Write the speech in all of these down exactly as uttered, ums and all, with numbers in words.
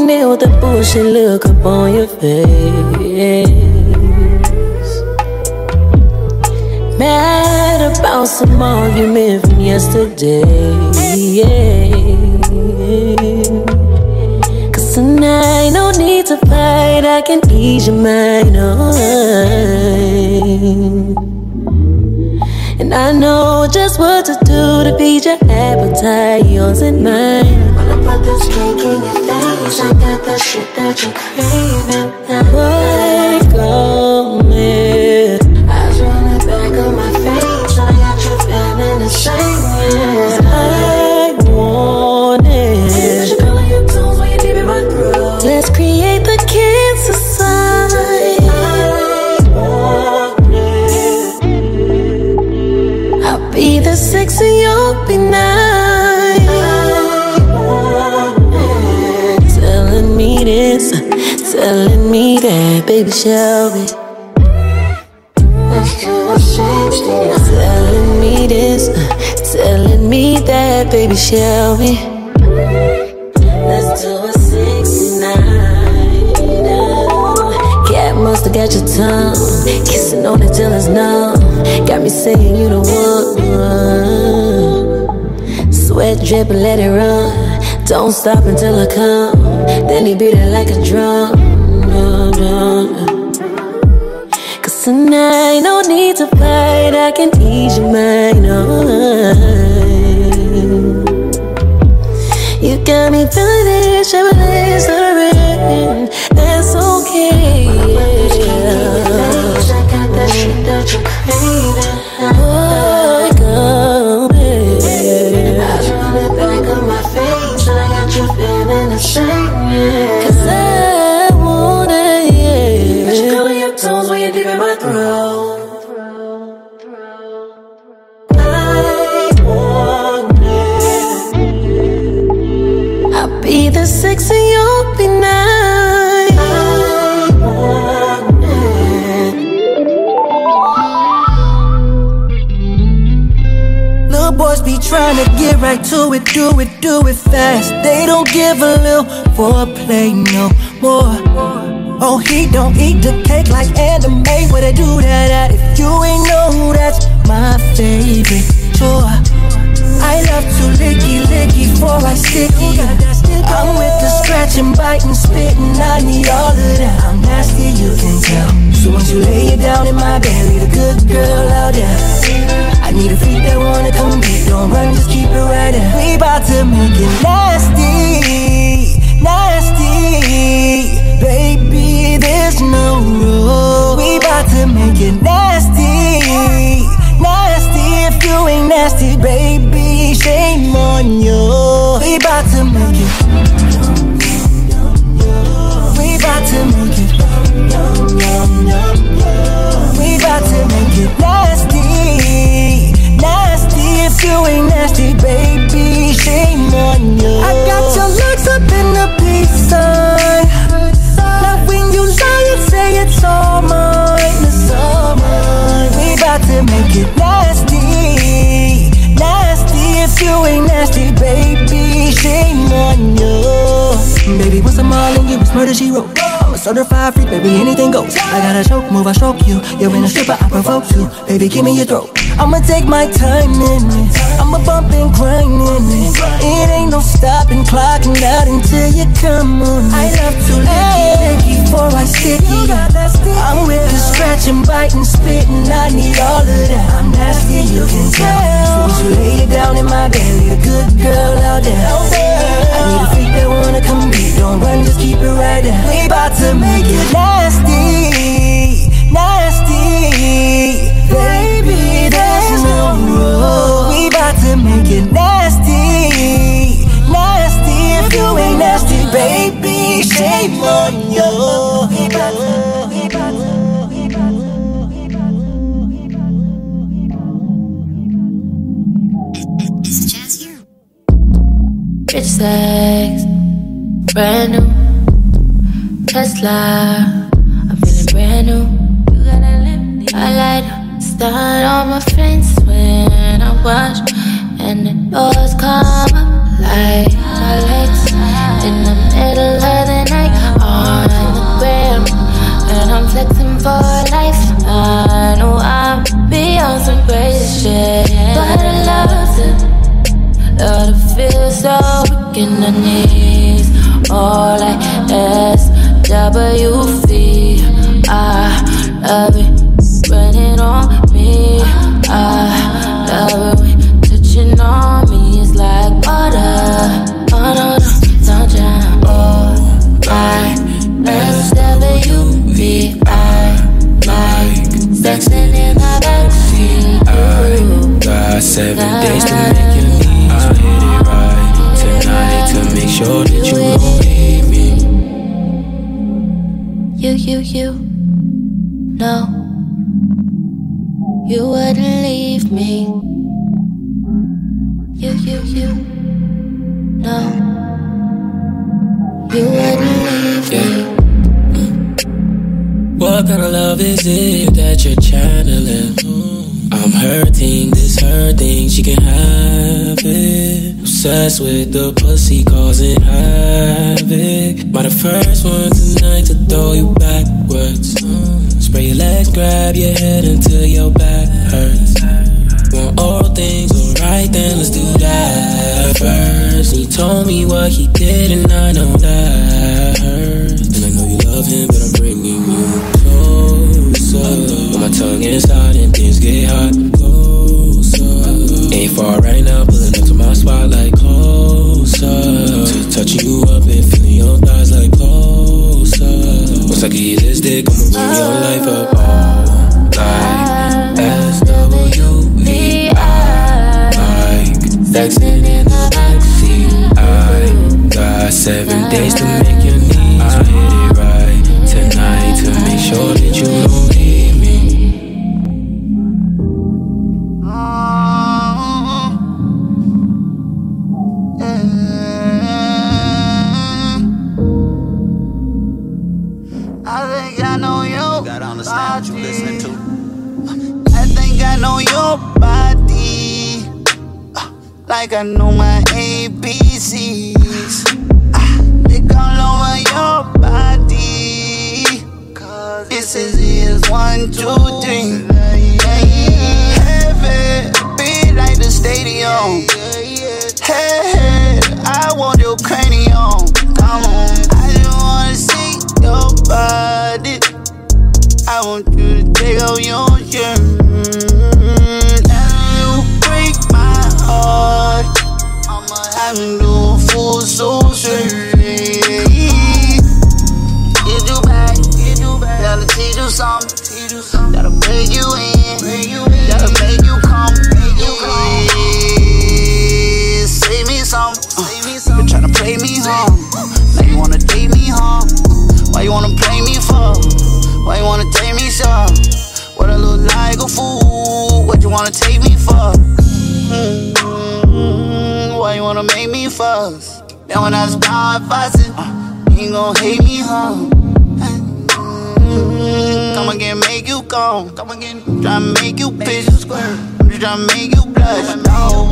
deal with the bullshit look up on your face. Mad about some argument from yesterday, yeah. Cause tonight, no need to fight, I can ease your mind, oh. And I know just what to do to feed your appetite, yours and mine. When I put this cake in your face, I got the shit that you're craving. Wake up, man. Eyes running back on my face, I got you feeling the same way. I want it. Put your girl in your toes when you're deep in my throat. Let's create the cancer sign. I'll be the sex and you'll be nine. Telling me this, telling me that, baby, shall we? Let's do a sixty. Telling me this, telling me that, baby, shall we? Let's do a sixty-nine. Cat must've got your tongue, kissing on it till it's numb. Got me saying you the one. Sweat drip and let it run. Don't stop until I come. Then he beat it like a drum. Drum, drum. Cause tonight, no need to fight, I can ease your mind, oh. You got me feeling this, shoving this, stuttering. That's okay, yeah. I got that shit that you're craving. Oh, come here. Eyes running back on my face, I got you feeling the same, yeah. Cause I want it, yeah. Put your girl in your toes when you're deep in my throat. I want it. I'll be the six and you'll be nine. I want it. Little boys be trying to get right to it, do it, do it fast. They don't give a little foreplay no more. Oh, he don't eat the cake like anime, where they do that at. If you ain't know, that's my favorite chore. I love to licky, licky before I stick it. I'm with the scratching, biting, spitting, I need all of that. I'm nasty, you can tell. So once you lay it down in my belly, the good girl out there. I need a freak that wanna compete, don't run, just keep it right there. We bout to make it nasty, nasty. Baby, there's no rule. We bout to make it nasty, nasty. If you ain't nasty, baby, shame on you. We bout to make it. We bout to make it. We bout to make it nasty, nasty. If you ain't nasty, baby, shame on you. I got your legs up in the peace sign. Now when you lie and say it's all mine, it's all mine. We bout to make it nasty, nasty. If you ain't nasty, baby, shame on you. Baby, once I'm all in you, it's murder she wrote. I'm a certified freak, baby, anything goes. I gotta choke, move, I stroke you. You're in a stripper, I provoke you. Baby, give me your throat. I'ma take my time in it. I'ma bump and grind in it. It ain't no stopping, clocking out until you come on. I love to licky, licky before I stick it. I'm with the scratching, biting, spitting. I need all of that. I'm nasty, you can tell. So you lay it down in my belly, the good girl out there. I need a freak that wanna compete, don't run, just keep it right there. We bout to make it nasty, nasty. Baby, there's no rule. We bout to make it nasty, nasty. If you ain't nasty, baby, shame on you. We bout to, we bout to, we bout to, we bout to. It's just you. Rich sex, brand new Tesla. I'm feeling brand new. You got that lip, I light up. Start all my friends when I watch, and the doors come up like my legs in the middle of the W V. I love it, running on me. I love it when touching on me. It's like water. Oh no, no, don't drown. Oh, I love W V. I like sexing in the backseat. I got seven days to make you leave. I'll hit it right tonight to make sure that you don't leave me. You, you, you, no, you wouldn't leave me. You, you, you, no, you wouldn't leave me. What kind of love is it that you're channeling? I'm hurting, this hurting, she can have it. Obsessed with the pussy causing havoc. By the first one tonight to throw you backwards. Spray your legs, grab your head until your back hurts. Want all things alright, then let's do that first. He told me what he did and I know that hurts. And I know you love him, but I'm bringing you closer. With my tongue inside and things get hot. Closer. Ain't far right now, pulling up to my spot like closer. To touching you up and feeling your thighs like closer. Once I give you this dick, I'ma bring your life up all night. S W V I like sexing in the backseat. I got seven days to make your knees. I'll hit it right tonight to make sure that you don't leave me. I think I know you. You gotta understand what you listening to. I think I know your body, uh, like I know my A B Cs. uh, Lick all over your body, cause this is is one, two, three. Heavy, beat like the stadium. Hey, hey, I want your cranium. Come on, I just wanna see your body. I want you to take out your shirt. And you break my heart. I'm doing full soul surgery. Get you back, get you back. Gotta teach you something, teach you something. Gotta break you in, break you in. Gotta make you come, make you come. Say me something, say me something. You tryna play me, huh? Now you wanna date me, huh? Why you wanna play me for? Why you wanna take me, sir? What I look like a fool? What you wanna take me for? Mm-hmm. Why you wanna make me fuss? Then when I start fussing, uh, you ain't gon' hate me, huh? Mm-hmm. Come again, make you come. Come again, tryna make you piss. I'm just tryna make you blush. No.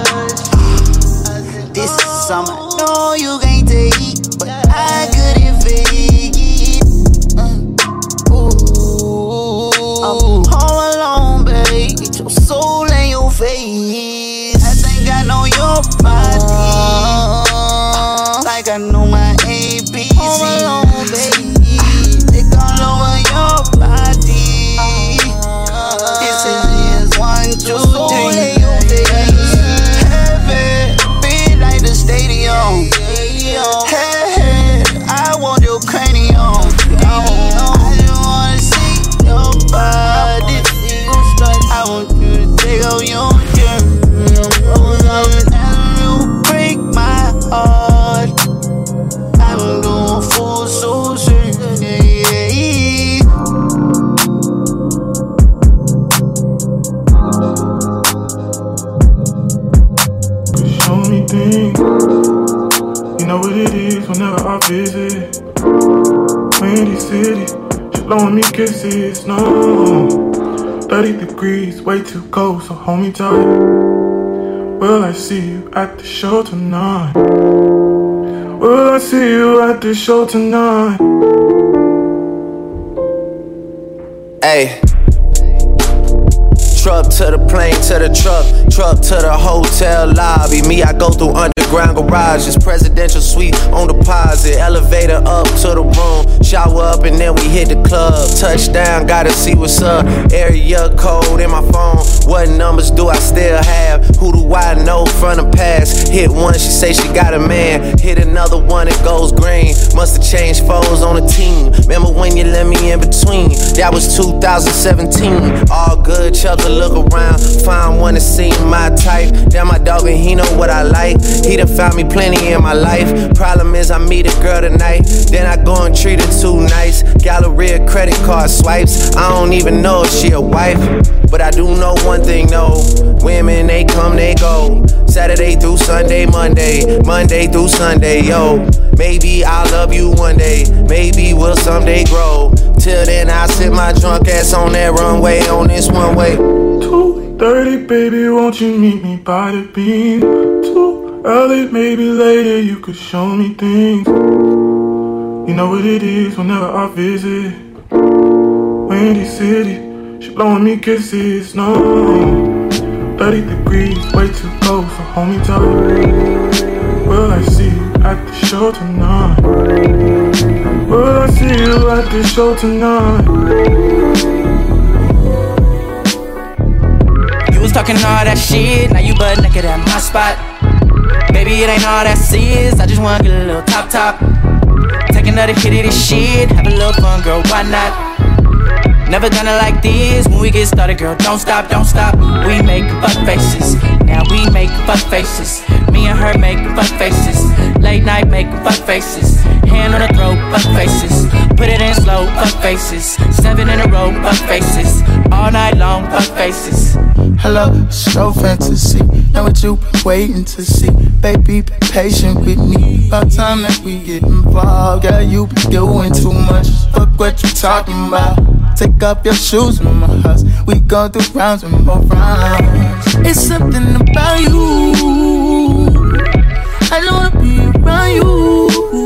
This is summer. No, you can't take, but I couldn't fake it. Uh, ooh, I'm home alone, babe. Get your soul in your face. I think I know your body, uh, like I know my A B C. Home alone, baby. Lick all over your body. Uh, this is one, two, three. Stadium. Hey, hey, I want your cranium. I just wanna see your body. I want you to take out your shirt. And you break my heart. I'm doing full soul surgery. Show me things. You know what it is whenever I visit Windy City, she blowing me kisses, no thirty degrees, way too cold, so hold me tight. Will I see you at the show tonight? Will I see you at the show tonight? Hey. Truck to the plane, to the truck, truck to the hotel lobby. Me, I go through underground garages, presidential suite on deposit, elevator up to the room. Shout Shower up and then we hit the club. Touchdown, gotta see what's up. Area code in my phone. What numbers do I still have? Who do I know from the past? Hit one, she say she got a man. Hit another one, it goes green. Must've changed foes on the team. Remember when you let me in between? That was two thousand seventeen. All good, Chuck a look around. Find one that seem my type. Damn, my dog and he know what I like. He done found me plenty in my life. Problem is I meet a girl tonight, then I go and treat her too nice. Galleria credit card swipes. I don't even know if she a wife, but I do know one thing, no. Women, they come, they go. Saturday through Sunday, Monday, Monday through Sunday, yo. Maybe I'll love you one day, maybe we'll someday grow. Till then, I sit my drunk ass on that runway, on this one way. two thirty, baby, won't you meet me by the beam? Too early, maybe later, you could show me things. You know what it is whenever I visit Windy City, she blowing me kisses, no. thirty degrees, way too cold, so hold me tight. Will I see you at the show tonight? Will I see you at the show tonight? You was talking all that shit, now you butt naked at my spot. Baby, it ain't all that serious, I just wanna get a little top top. Take another hit of this shit, have a little fun, girl, why not? Never gonna like this, when we get started, girl, don't stop, don't stop. We make fuck faces, now we make fuck faces. Me and her make fuck faces, late night make fuck faces. Hand on the throat, fuck faces. Put it in slow, fuck faces. Seven in a row, fuck faces. All night long, fuck faces. Hello, slow fantasy. Know what you been waiting to see. Baby, be patient with me. About time that we get involved. Yeah, you be doing too much. Fuck what you talking about. Take off your shoes in my house. We go through rounds and more rounds. It's something about you. I don't wanna be around you,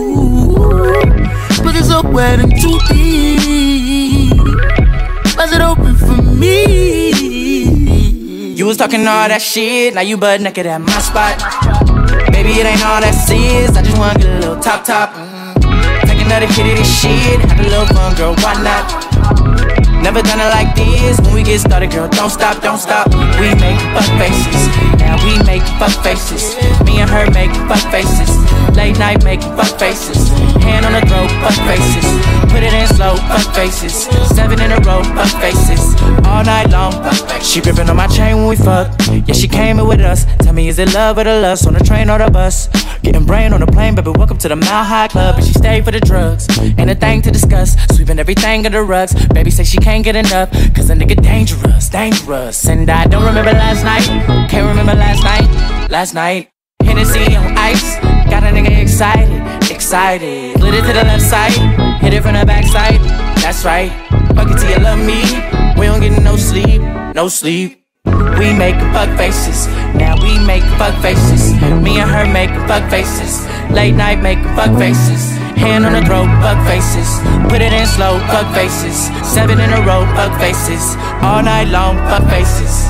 but it's a wedding too deep. Was it open for me? You was talking all that shit, now you butt naked at my spot. Baby, it ain't all that serious, I just wanna get a little top top. Take another hit of this shit, have a little fun, girl, why not? Never gonna like this, when we get started, girl, don't stop, don't stop. We make fuck faces, now we make fuck faces. Me and her make fuck faces, late night make fuck faces. Hand on the throat, fuck faces. Put it in slow, fuck faces. Seven in a row, fuck faces. All night long, fuck faces. She gripping on my chain when we fuck, yeah, she came in with us. Tell me, is it love or the lust, on the train or the bus? Getting brain on the plane, baby, welcome to the Mile High Club. And she stayed for the drugs, ain't a thing to discuss. Sweeping everything under the rugs, baby say she can't get enough, cause a nigga dangerous, dangerous. And I don't remember last night, can't remember last night, last night. Hennessy on ice, got a nigga excited, excited. Split it to the left side, hit it from the back side, that's right. Fuck it till you love me, we don't get no sleep, no sleep. We make fuck faces, now we make fuck faces. Me and her make fuck faces, late night make fuck faces. Hand on the throat, fuck faces. Put it in slow, fuck faces. Seven in a row, fuck faces. All night long, fuck faces.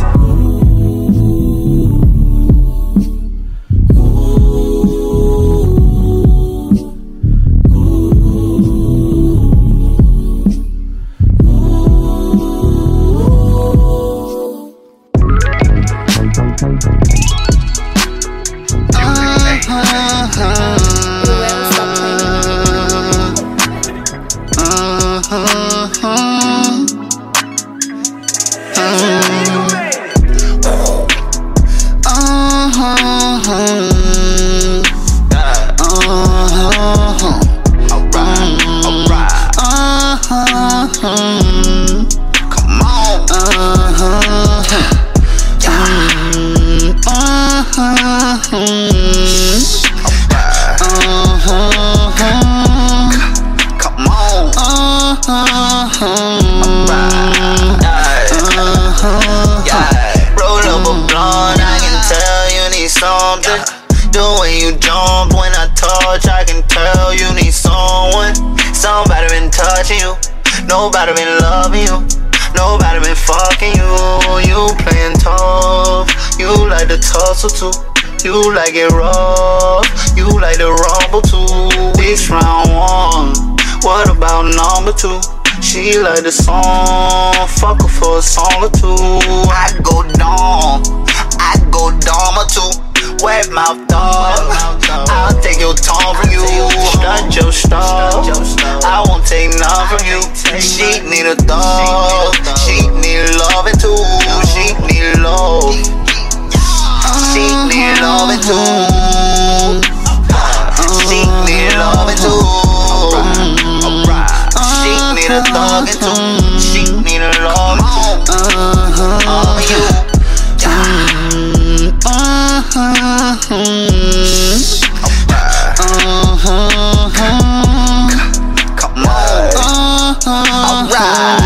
Nobody been loving you, nobody been fucking you. You playing tough, you like the tussle too. You like it rough, you like the rumble too. This round one, What about number two? She like the song, fuck her for a song or two. I go dumb, I go dumb or two. Wet mouth dog, I'll take your tongue from you. Stunt your stuff, I won't take none from you. She need a dog, she need loving too. She need love, she need loving too. She need loving too. She need a dog and two. She need a love too. All of you. Come on. Alright.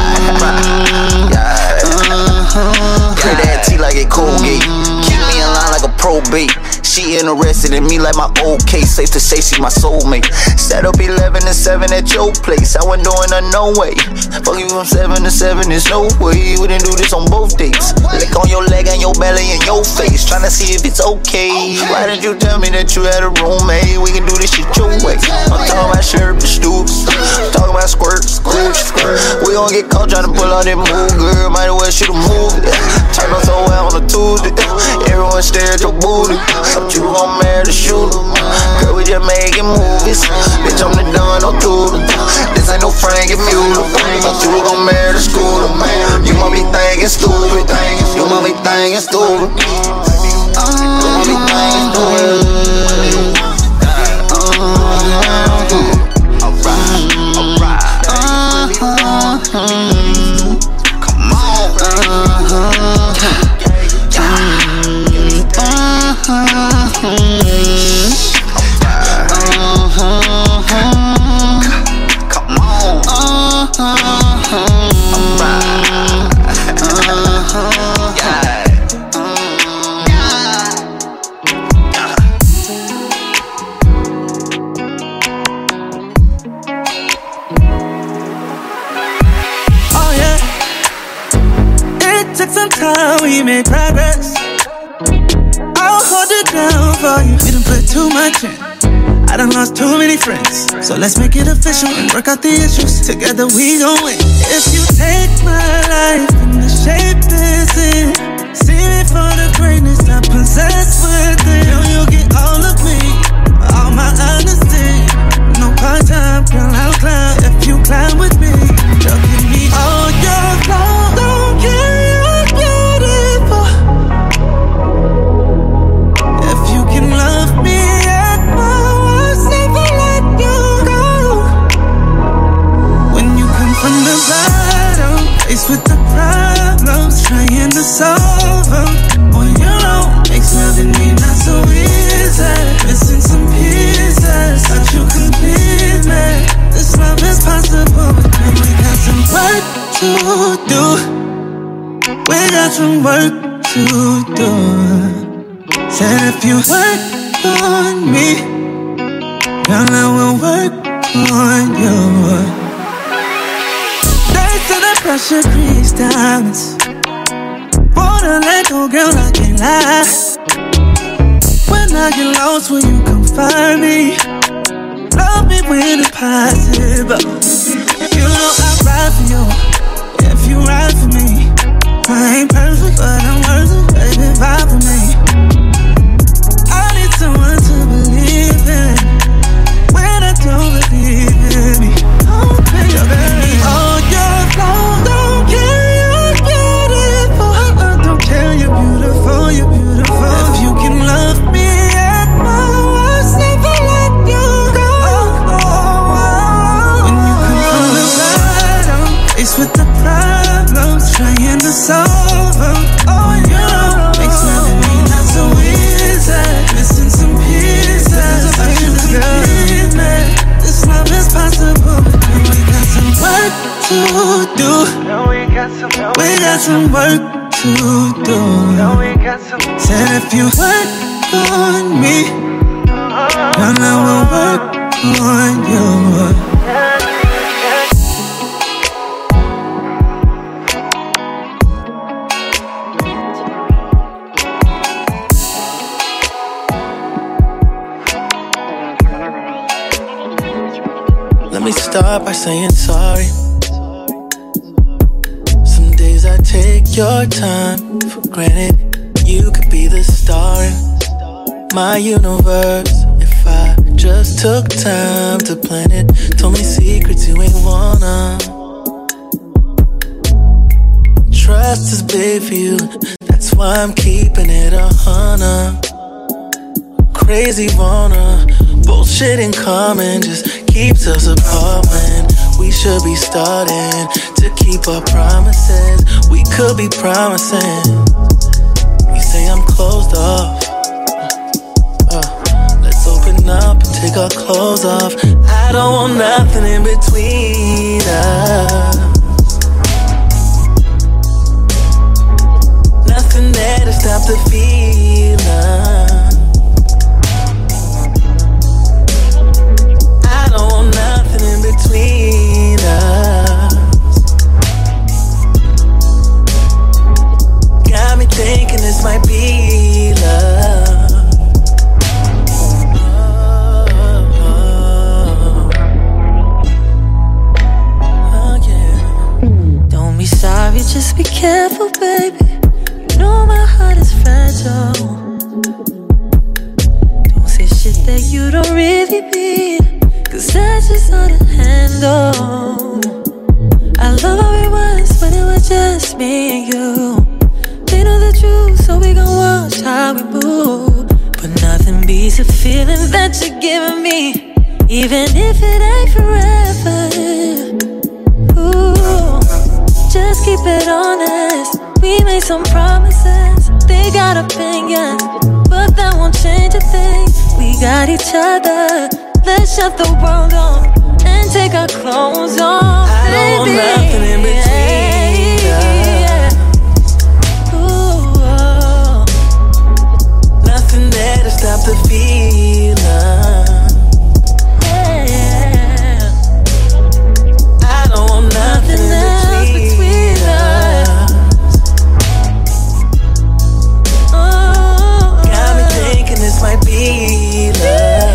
Pray that tea like a Colgate. Keep me in line like a probate. She interested in me like my old case. Safe to say she my soulmate. Set up eleven to seven at your place. I wasn't doing her no way. Fuck you from seven to seven, there's no way. We didn't do this on both dates. Lick on your leg and your belly and your face. Tryna see if it's okay. Why didn't you tell me that you had a roommate? We can do this shit your way. I'm talking about shirt, stoops. Talking about squirt, squirt, squirt. We gon' get caught tryna pull out that move, girl. Might as well shoot a movie. Turn us so well on a Tuesday. Everyone stare at your booty. You gon' marry the shooter. Girl, we just making movies. Bitch, I'm the Don O'Toole. This ain't no Frankie Mueller. But you gon' marry the scooter. You might be thinking stupid. You might be thinking stupid. You might be thinking stupid. Alright, alright. Come on. Come Oh yeah, it took some time, we made progress. I'll hold it down for you. You done put too much in. I done lost too many friends. So let's make it official and work out the issues. Together we gon' win. If you take my life and the shape is in, see me for the greatness I possess within. Girl, you'll get all of me, all my honesty. No part-time, girl, I'll climb. If you climb with me, you'll give me all your love. Don't care, you're beautiful. If you can love me at my worst, never let you go. When you come from the bottom, faced with the problems, trying to solve them on your own, makes loving me not so easy. Missing some pieces, thought you complete me. This love is possible, but then we got some work to do. We got some work to do. Said if you work on me, girl, I will work on you. Thanks to the pressure creates diamonds. Wanna let go, girl, I can't lie. When I get lost, will you come find me? Love me when it's possible. You know I ride for you, if you ride for me. I ain't perfect, but I'm worth it, baby, vibe for me. I need someone to believe in when I don't believe in me. Oh, baby, all your flaws, don't care, you're beautiful. uh-uh, Don't care, you're beautiful, you're beautiful. If you can love me at my worst, never let you go. When you come from the bottom, faced with the problems, trying to solve them on your own, makes loving me not so easy. Missing some pieces, I should complete me. This love is possible, but then we got some work to do. We got some work to do. Said if you work on me, girl, I will work on you. Let me start by saying sorry. Some days I take your time for granted. You could be the star in my universe if I just took time to plan it. Told me secrets you ain't wanna. Trust is big for you, that's why I'm keeping it a hundred. Crazy wanna, bullshit in common just keeps us apart when we should be starting to keep our promises. We could be promising. You say I'm closed off. Uh, let's open up and take our clothes off. I don't want nothing in between us. Nothing there to stop the feeling. I don't want nothing in between us. Got me thinking this might be love. Oh, oh, yeah. Don't be sorry, just be careful, baby. You know my heart is fragile. Don't say shit that you don't really mean, cause that's just hard to handle. I love how it was when it was just me and you. They know the truth, so we gon' watch how we move. But nothing beats the feeling that you're giving me, even if it ain't forever. Ooh, just keep it honest. We made some promises, they got opinions, but that won't change a thing. We got each other, let's shut the world on and take our clothes off. I don't want nothing in between us. Ooh, oh. Nothing there to stop the feeling. Yeah, yeah. I don't want nothing, Nothing else in between, between us. Oh, Got me thinking this might be love.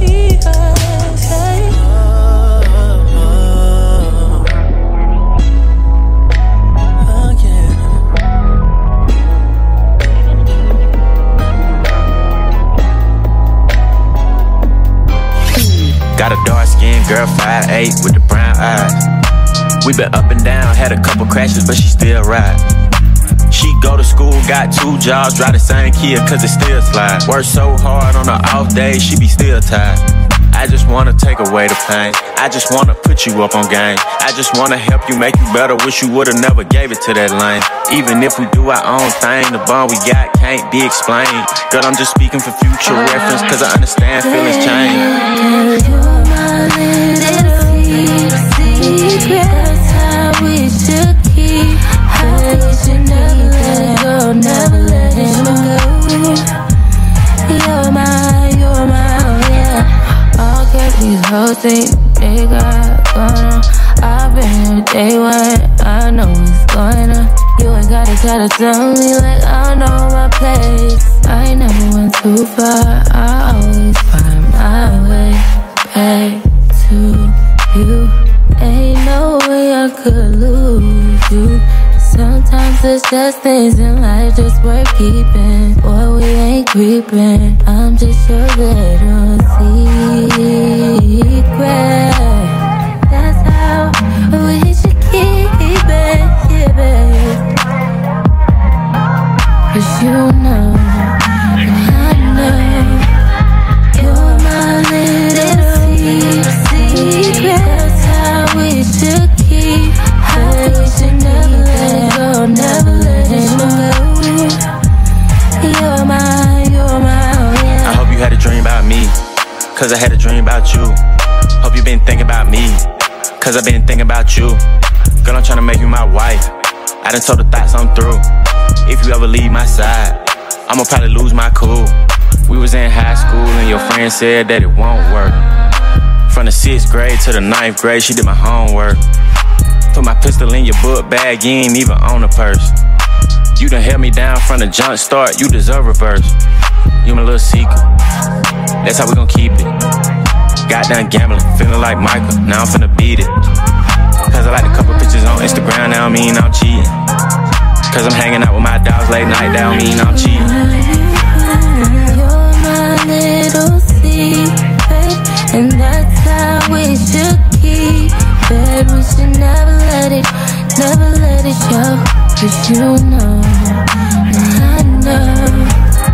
Got a dark-skinned girl, five eight with the brown eyes. We been up and down, had a couple crashes, but she still ride. She go to school, got two jobs, drive the same Kia, cause it still slide. Work so hard on her off days, she be still tired. I just wanna take away the pain. I just wanna put you up on game. I just wanna help you, make you better. Wish you would've never gave it to that lane. Even if we do our own thing, the bond we got can't be explained. Girl, I'm just speaking for future reference, cause I understand feelings change. You're my little secret. That's how we should keep. How we should never let go, never let him go. You're my, you're my, oh yeah. All kept these hoes think they got going on. I've been here day one, I know what's going on. You ain't gotta try to tell me like I know my place. I never went too far, I always find my way back to you. Ain't no way I could lose you. Sometimes it's just things in life just worth keeping. Boy, we ain't creeping, I'm just your little secret. That's how we should keep it, yeah, babe. Cause you know, and I know, you're my little secret. That's how we should keep. How we should never let go, never let him go. You're my, you're my, oh yeah. I hope you had a dream about me, cause I had a dream about you. Hope you been thinking about me, cause I been thinking about you. Girl, I'm tryna make you my wife. I done told the thoughts I'm through. If you ever leave my side, I'ma probably lose my cool. We was in high school and your friend said that it won't work. From the sixth grade to the ninth grade, she did my homework. Put my pistol in your book bag, you ain't even on a purse. You done held me down from the jump start, you deserve reverse. You my little secret, that's how we gon' keep it. Got done gambling, feeling like Michael, now I'm finna beat it. Cause I like a couple pictures on Instagram, that don't mean I'm cheating. Cause I'm hanging out with my dogs late night, that don't mean I'm cheating. You're my little secret, and that's how we should keep it. We should never let it, never let it show. Cause you know, I know.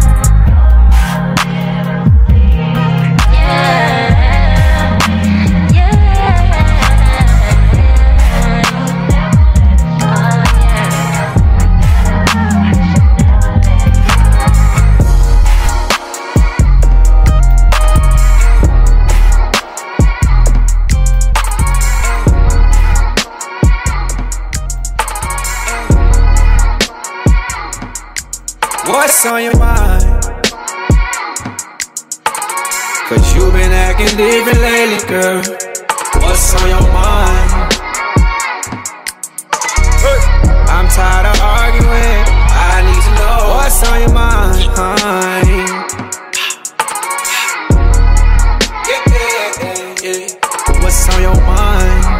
What's on your mind? Cause you been acting different lately, girl. What's on your mind? I'm tired of arguing, I need to know what's on your mind. Yeah, yeah, yeah, yeah. What's on your mind?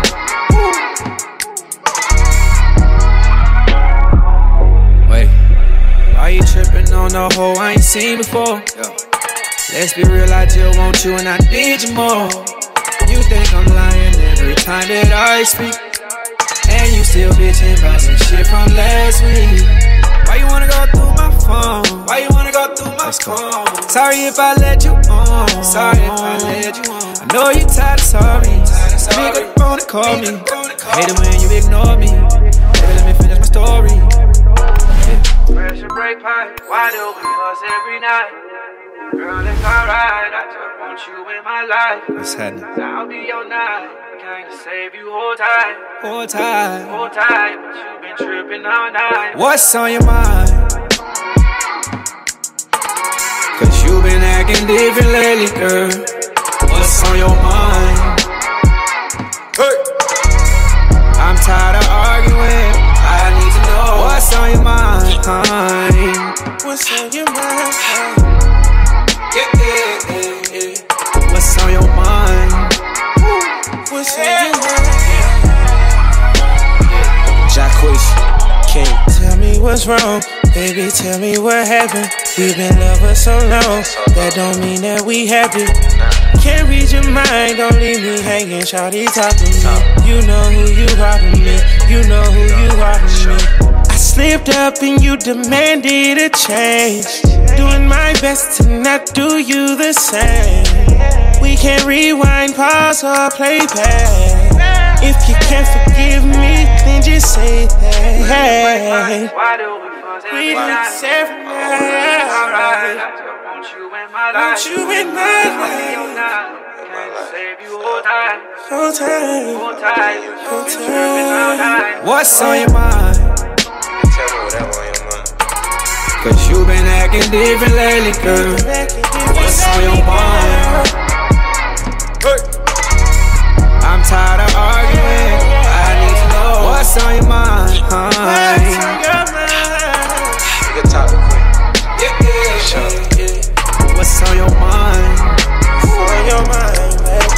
Why you tripping on the hoe I ain't seen before? Yo. Let's be real, I just want you and I need you more. You think I'm lying every time that I speak, and you still bitching about some shit from last week. Why you wanna go through my phone? Why you wanna go through my phone? Sorry if I let you on. Sorry if I let you on. I know you tired of sorry. Pick up the phone and call me. Hate it when you ignore me. Baby, let me finish my story. Pressure break pipe, wide open bus every night. Girl, it's alright, I just want you in my life. What's happening? I'll be your night, came to save you, hold tight. Hold tight, hold tight, but you been tripping all night. What's on your mind? Cause you been acting different lately, girl. What's on your mind? Hey. I'm tired of arguing, I need to know what's on your mind. What's on your mind? Yeah, yeah, yeah, yeah. What's on your mind? What's on your mind? Jacquees, King. Tell me what's wrong, baby, tell me what happened. We've been lovers so long, that don't mean that we happy. Can't read your mind, don't leave me hanging, shawty talk to me. You know who you are with me, you know who you are with me. I slipped up and you demanded a change. Doing my best to not do you the same. We can rewind, pause, or play back. If you can't forgive me, then just say that. We dance every night. Want you in my life. Save you hold tight. Hold tight. Hold tight. Hold tight. What's on your mind? Tell me whatever on your mind. Cause you been acting different lately, girl. What's on your mind? Hey. I'm tired of arguing, I need to know what's on your mind. What's on your mind? You can talk quick. Yeah, yeah, yeah, yeah. What's on your mind? What's on your mind, baby?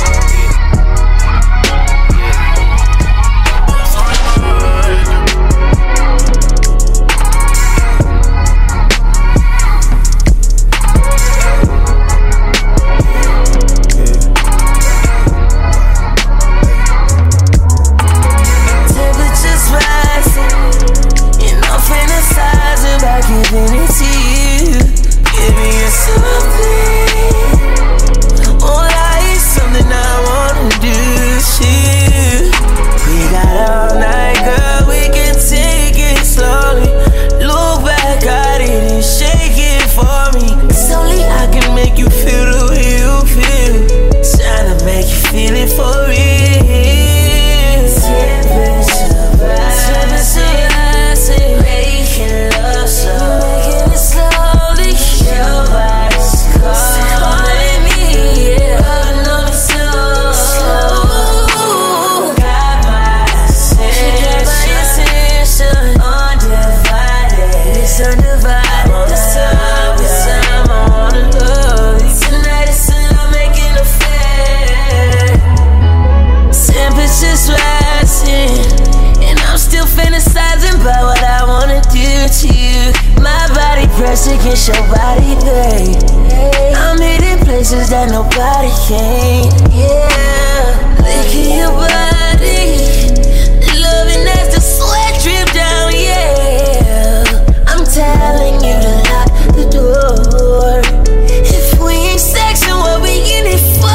brush against your body, babe. I'm hitting places that nobody can. Yeah, licking your body, loving as the sweat drip down. Yeah, I'm telling you to lock the door. If we ain't sexing, what we in it for?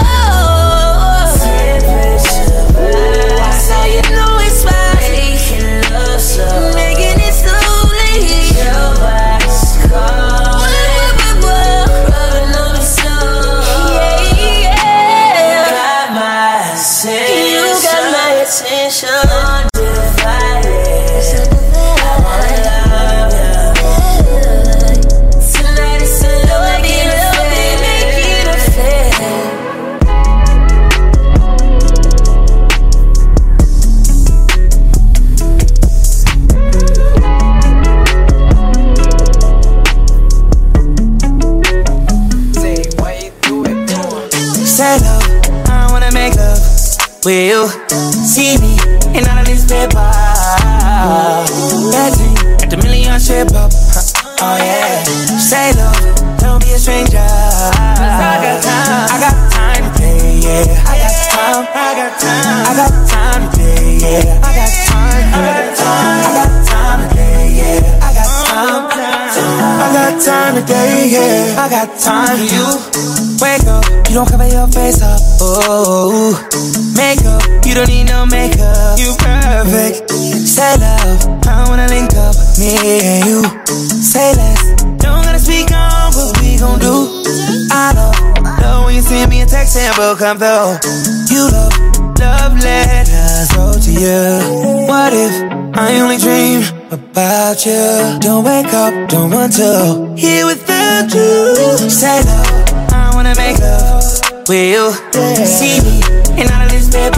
That's how you know it's fine. Making love slow, making it slowly. Your body's cold, rubbing on me slow. Yeah, yeah. Got my attention. You got my attention. Undivided. I wanna love you. Tonight it's a love, make it a affair. Say love, I wanna make love with you. See me in all of this paper. That thing at the million shape up. Oh yeah. Say love, don't be a stranger. I got time, I got time today, yeah. I got time, I got time, I got time today, yeah. I got time, I got time, I got time today, yeah. I got time, I got time today, yeah. I got time for you. Wake up, you don't cover your face up. Oh, makeup, you don't need no makeup. You perfect. Say love, I wanna link up, me and you. Say less, don't gotta speak on what we gon' do. I love, love when you send me a text and we'll come through. You love, love letters wrote to you. What if I only dream about you? Don't wake up, don't want to here without you. Say love, I wanna make love with you. Yeah. See me in all of this paper.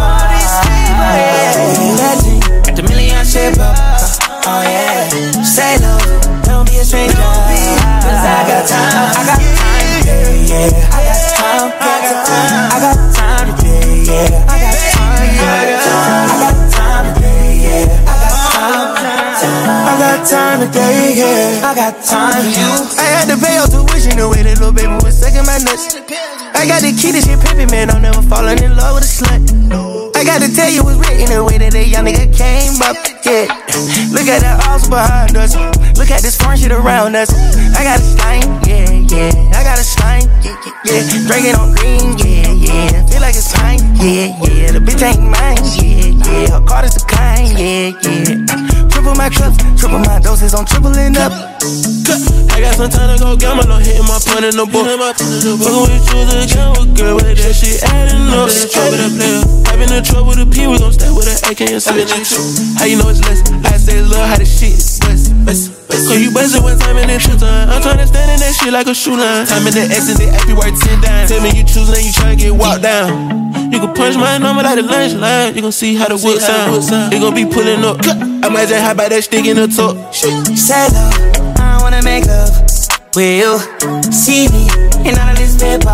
That thing at the million shape up. Oh yeah. Say love, don't be a stranger. Cause I got time, I got time today, yeah. I got time, I got time, I got time today, yeah. I got time, I got time, I got time today, yeah. I got time, I got time today, yeah. I got time for you. I had to pay your tuition the way that little baby was sucking my nuts. I got the key to shit pimpin', man, I'm never falling in love with a slut. I got to tell you what's written the way that a young nigga came up, yeah. Look at that house behind us. Look at this foreign shit around us. I got a slime, yeah, yeah. I got a slime, yeah, yeah, yeah. Drinking on green, yeah, yeah. Feel like it's time, yeah, yeah. The bitch ain't mine, yeah, yeah. Her card is declined, yeah, yeah. Triple my cups, triple my doses, I'm tripling up. I got some time to go gamble, I'm hitting my point in the book. Fuckin' with you the camera, girl, but that shit adding up. Trouble that player, I've been in trouble with the P, we gon' stay with an A K and switch. How you know it's less? I say it's love, how the shit is bust, bust, bust. Cause you bustin' one time and then two time. I'm tryna stand in that shit like a shoe line. Time in the X and the A P worth ten dimes. Tell me you choosing and you tryna get walked down. You can punch my number like the lunch line. You gon' see how the whip sound. They gon' be pulling up. I might just hop out that stick in the top. Say love, I wanna make love with you. See me in all of this paper.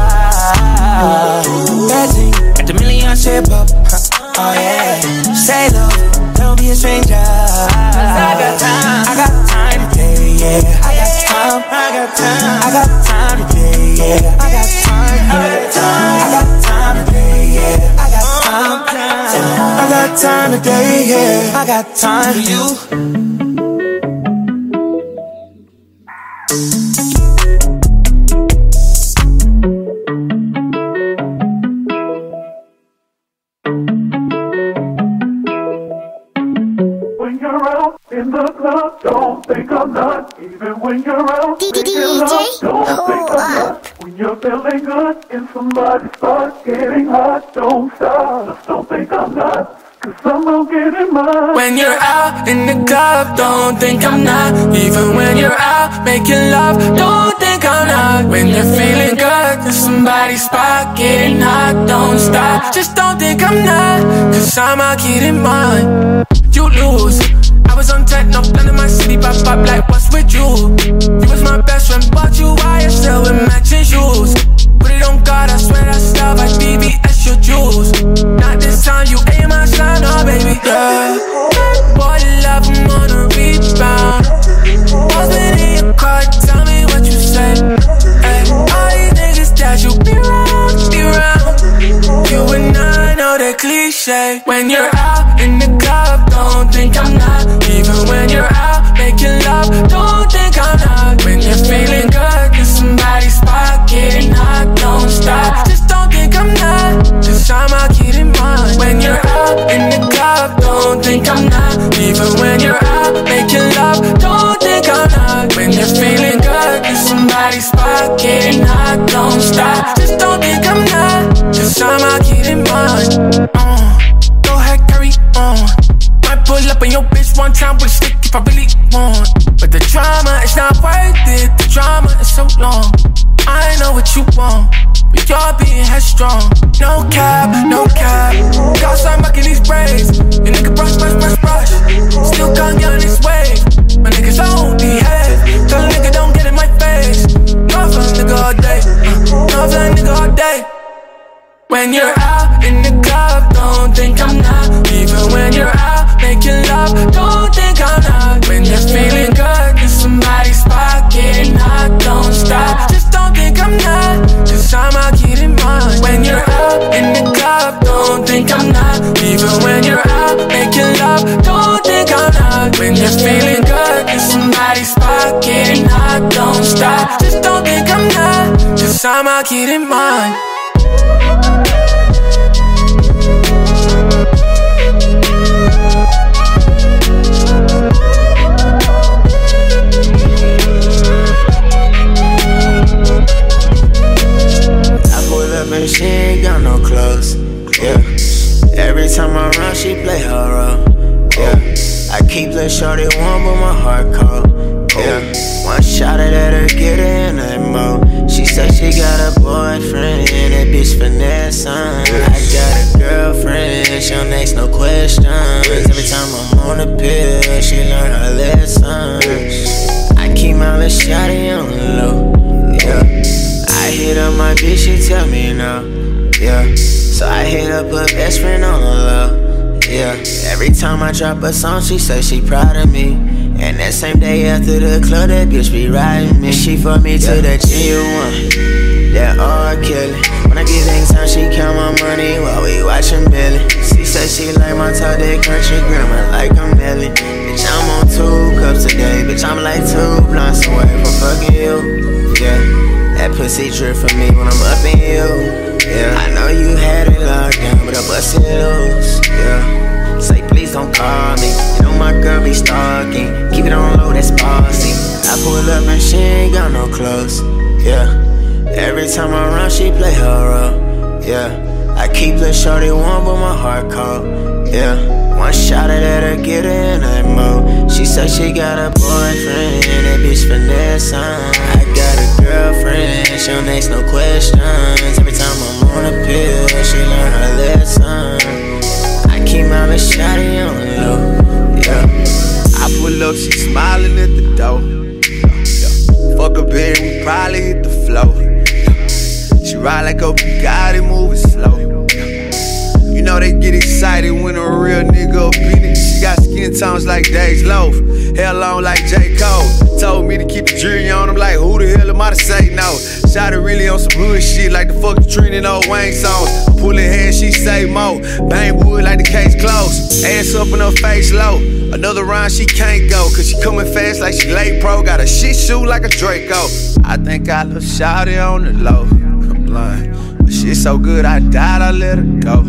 That thing at the million shape up. Oh yeah. Say love, don't be a stranger. Cause I got time, I got time today, yeah. I got time, I got time, I got time today, yeah. I got time, I got time, I got time today, yeah. I got time, I got time today, yeah. I got time for you. In the club, don't think I'm not. Even when you're out, making love, don't think I'm not. When you're feeling good and somebody starts getting hot, don't stop. Just don't think I'm not. Cause I'm gonna get in mine. When you're out in the club, don't think I'm not. Even when you're out making love, don't think I'm not. When you're feeling good and somebody's spot getting hot, don't stop. Just don't think I'm not. Cause I'm out getting mine. You lose. I was on techno, blending my city, pop pop like what's with you? You was my best friend, bought you wire, still with matching shoes. Put it on God, I swear that's love, I B B S your jewels. Not this time, you ain't my sign, oh baby, yeah. Boy, love, I'm on a rebound. What's been in your car, tell me what you day. When you're out in the club, don't think I'm not. Even when you're out making love, don't think I'm not. When you're feeling good, get somebody's spot, getting hot, don't stop. Just don't think I'm not, just I'ma keep in mind. When you're out in the club, don't think I'm not. Even when you're out making love, don't think I'm not. When you're feeling good, get somebody's spot, getting hot, don't stop. Just don't think I'm not, just I'ma keep in mind. uh, Go ahead, carry on. Might pull up on your bitch one time with a stick if I really want. But the drama is not worth it, the drama is so long. I know what you want, but you're being headstrong. No cap, no cap. Got some mucking these braids. Your nigga brush, brush, brush, brush. Still gon' get on his wave. My niggas don't behave. Tell a nigga don't get in my face. Love a nigga all day. Love a nigga all day. When you're out in the club, don't think I'm not. Even when you're out making love, don't think I'm not. When you're feeling good, get somebody's spot, getting hot, don't stop. Just don't think I'm not, cause I'ma keep in mind. When you're out in the club, don't think I'm not. Even when you're out making love, don't think I'm not. When you're feeling good, get somebody's spot, getting hot, don't stop. Just don't think I'm not, cause I'ma keep in mind. And she ain't got no clothes, yeah. Every time I run, she play her role, yeah. I keep the shorty warm, but my heart cold, yeah. One shot at her, get her in that mode. She said she got a boyfriend, and that bitch finesse, son. I got a girlfriend, she don't ask no questions. Every time I'm on the pill, she learn her lessons. I keep my little shawty on the low, yeah. I hit up my bitch, she tell me no, yeah. So I hit up her best friend on the low, yeah. Every time I drop a song, she say she proud of me. And that same day after the club, that bitch be riding me. She fuck me to that G one, that R. Kelly. When I get things time, she count my money while we watching Billy. She say she like my talk, that country grammar like I'm Melly. Bitch, I'm on two cups a day, bitch, I'm like two blunts away from fucking you, yeah. That pussy drip for me when I'm up in you, yeah. I know you had it locked down, but I busted loose, yeah. Say please don't call me, you know my girl be stalking. Keep it on low, that's bossy. I pull up and she ain't got no clothes, yeah. Every time I run, she play her role, yeah. I keep the shorty warm, but my heart cold, yeah. One shot at her, get her in that mode. She said she got a boyfriend, that bitch finesse, son. I got a girlfriend, she don't ask no questions. Every time I'm on a pill, she learn her lesson. I keep my little shawty on the low, yeah. I pull up, she smiling at the door, yeah. Fuck a bed, we probably hit the floor, yeah. She ride like a Bugatti, moving slow. You know they get excited when a real nigga up in it. She got skin tones like Dave's Loaf, hair long like J. Cole. Told me to keep the jewelry on, I'm like, who the hell am I to say no? Shot it really on some hood shit, like the fuck the Trina and old Wayne songs. Pullin' hair, she say mo. Bang wood like the case closed. Ass up in her face low. Another round she can't go, cause she coming fast like she late pro. Got a shit shoe like a Draco. I think I love shawty on the low. I'm blind, but shit so good I died, I let her go.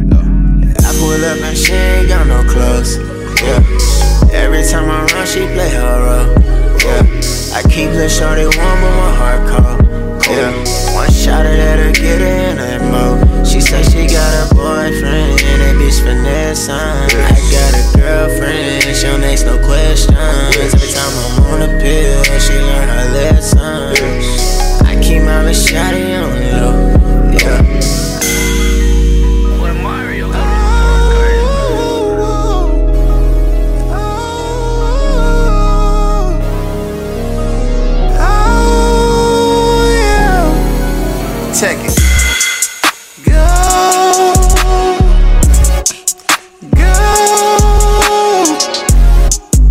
I pull up and she ain't got no clothes, yeah. Every time I run, she play her role, yeah. I keep the shorty warm, but my heart cold, yeah. One shot at her, get her in that mode. She say she got a boyfriend, and that bitch finesse, son. I got a girlfriend, she don't ask no questions. Every time I'm on the pill, she learn her lessons. I keep my little shawty on the low, yeah. Check it. Go, go.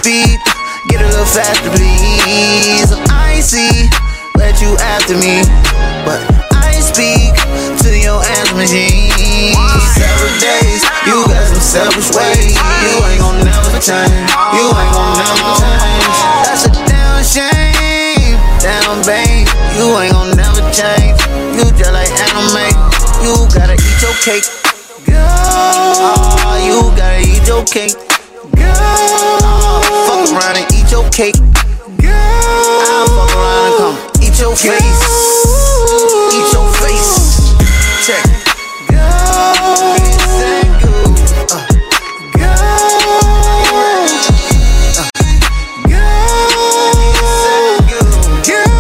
speed, get a little faster, please. I see that you after me, but I speak to your answer machine. Several days, you got some selfish ways. You ain't gon' never change. You ain't gon' never change. That's a damn shame, damn babe. You ain't gon' never change. You just like anime. You gotta eat your cake, girl. Oh, you gotta eat your cake, girl. Oh, fuck around and eat your cake, girl. I'll fuck around and come eat your face, eat your face. Check, girl. It's that good, uh, girl. Uh, girl. It's that good, girl.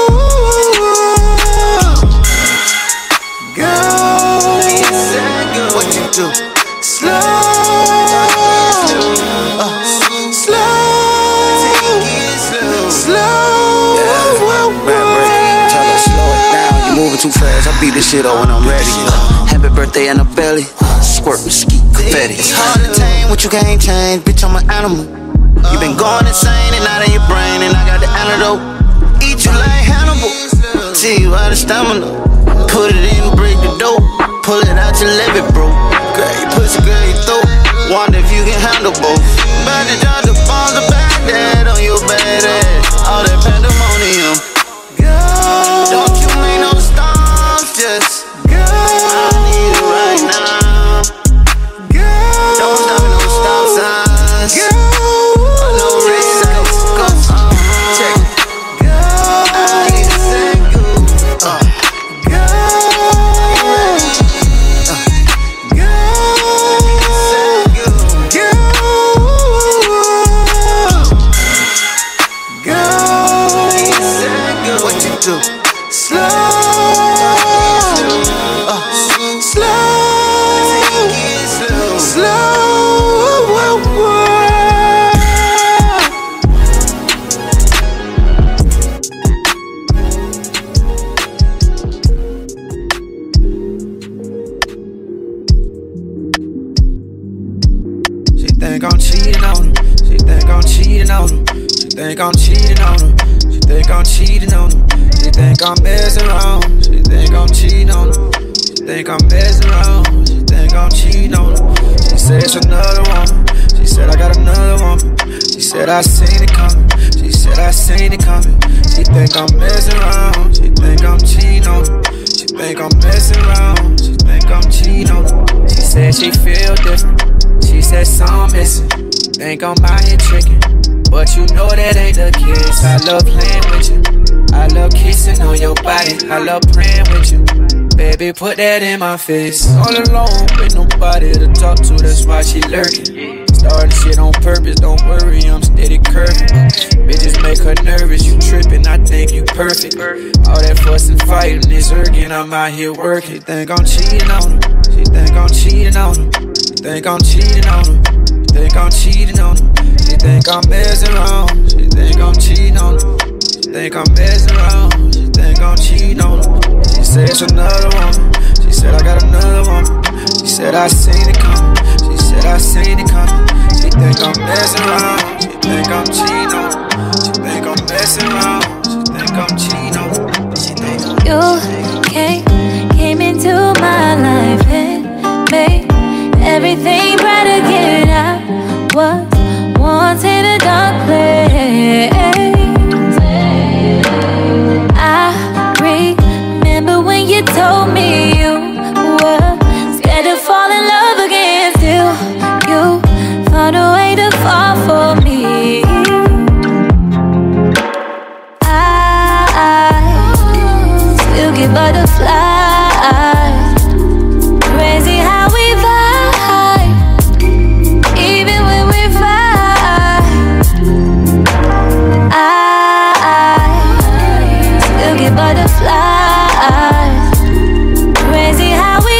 Girl, it's that good. What you do? Slow, uh, slow, take it slow, slow. Yeah, rap break, tell her slow it down. You moving too fast, I beat this shit up when I'm ready. Uh, happy birthday in the belly, squirt mesquite confetti. It's hard to tame what you can't change, bitch. I'm an animal. You been going insane and out of your brain, and I got the antidote. Eat you like Hannibal, till you out of stamina. Put it in, break the dope. Pull it out, you live it, bro. Girl, you pussy, girl, you throat. Wonder if you can handle both. But the judge the bombs are bad, dad on your bad ass. All that pandemonium. Girl, don't you make no storms, just girl. I need it right now. Girl, don't stop at no stop signs. Girl, no red signs. Go on, check. Girl, I need to say good. Uh. Do. Slow, uh, slow, take it slow, slow, whoa, whoa. She think I'm cheating on her. She think I'm cheating on her. She think I'm cheating on her. She think I'm cheating on her. She think I'm messing around. She think I'm cheating on her. She think I'm messing around. She think I'm cheating on her. She said it's another woman. She said I got another woman. She said I seen it coming. She said I seen it coming. She think I'm messing around. She think I'm cheating on her. She think I'm messing around. She think I'm cheating on her. She said she feel different. She said something missing. Think I'm out here tricking, but you know that ain't the case. I love playing with you. I love kissing on your body. I love praying with you. Baby, put that in my face. All alone with nobody to talk to, that's why she lurking. Starting shit on purpose, don't worry, I'm steady curving. Bitches make her nervous, you tripping, I think you perfect. All that fuss and fighting is irking, I'm out here working. She think I'm cheating on her. She think I'm cheating on her. She think I'm cheating on her. She think I'm cheating on her. She think I'm messing around. She think I'm cheating on her. She think I'm messing around. She think I'm cheating on her. She said it's another woman. She said I got another woman. She said I seen it coming. She said I seen it coming. She think I'm messing around. She think I'm cheating on her. She think I'm messing around. She think I'm cheating on her. She think I'm You came, came into my life and made everything bright again. I was once in a dark place. I remember when you told me you were scared to fall in love again. Still, you found a way to fall for me. I still get butterflies. Crazy how we vibe, even when we fight. I still get butterflies. Crazy how we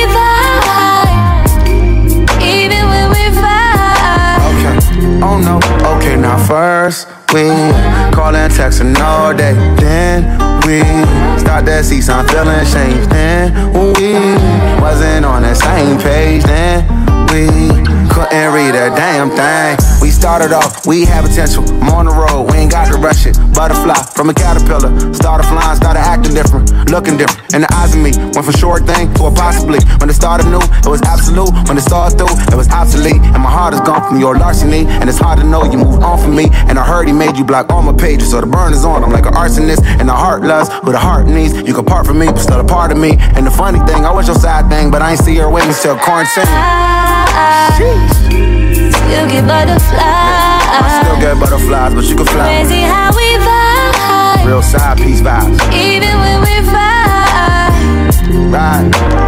vibe, even when we fight. Okay, oh no, okay, now first we call and texting all day, then we start to see some feelings change, then we wasn't on the same page, then we couldn't read a damn thing. We started off, we had potential. I'm on the road, we ain't got to rush it. Butterfly from a caterpillar. Started flying, started acting different, looking different. In the eyes of me, went from short thing to a possibly. When it started new, it was absolute. When it started through, it was obsolete. And my heart is gone from your larceny. And it's hard to know you moved on from me. And I heard he made you block all my pages. So the burn is on, I'm like an arsonist. And the heart loves who the heart needs. You can part from me, but still a part of me. And the funny thing, I was your side thing, but I ain't see her waiting till quarantine. I still get butterflies. I still get butterflies, but you can fly. Crazy how we vibe. Real side piece vibes. Even when we fight. Right.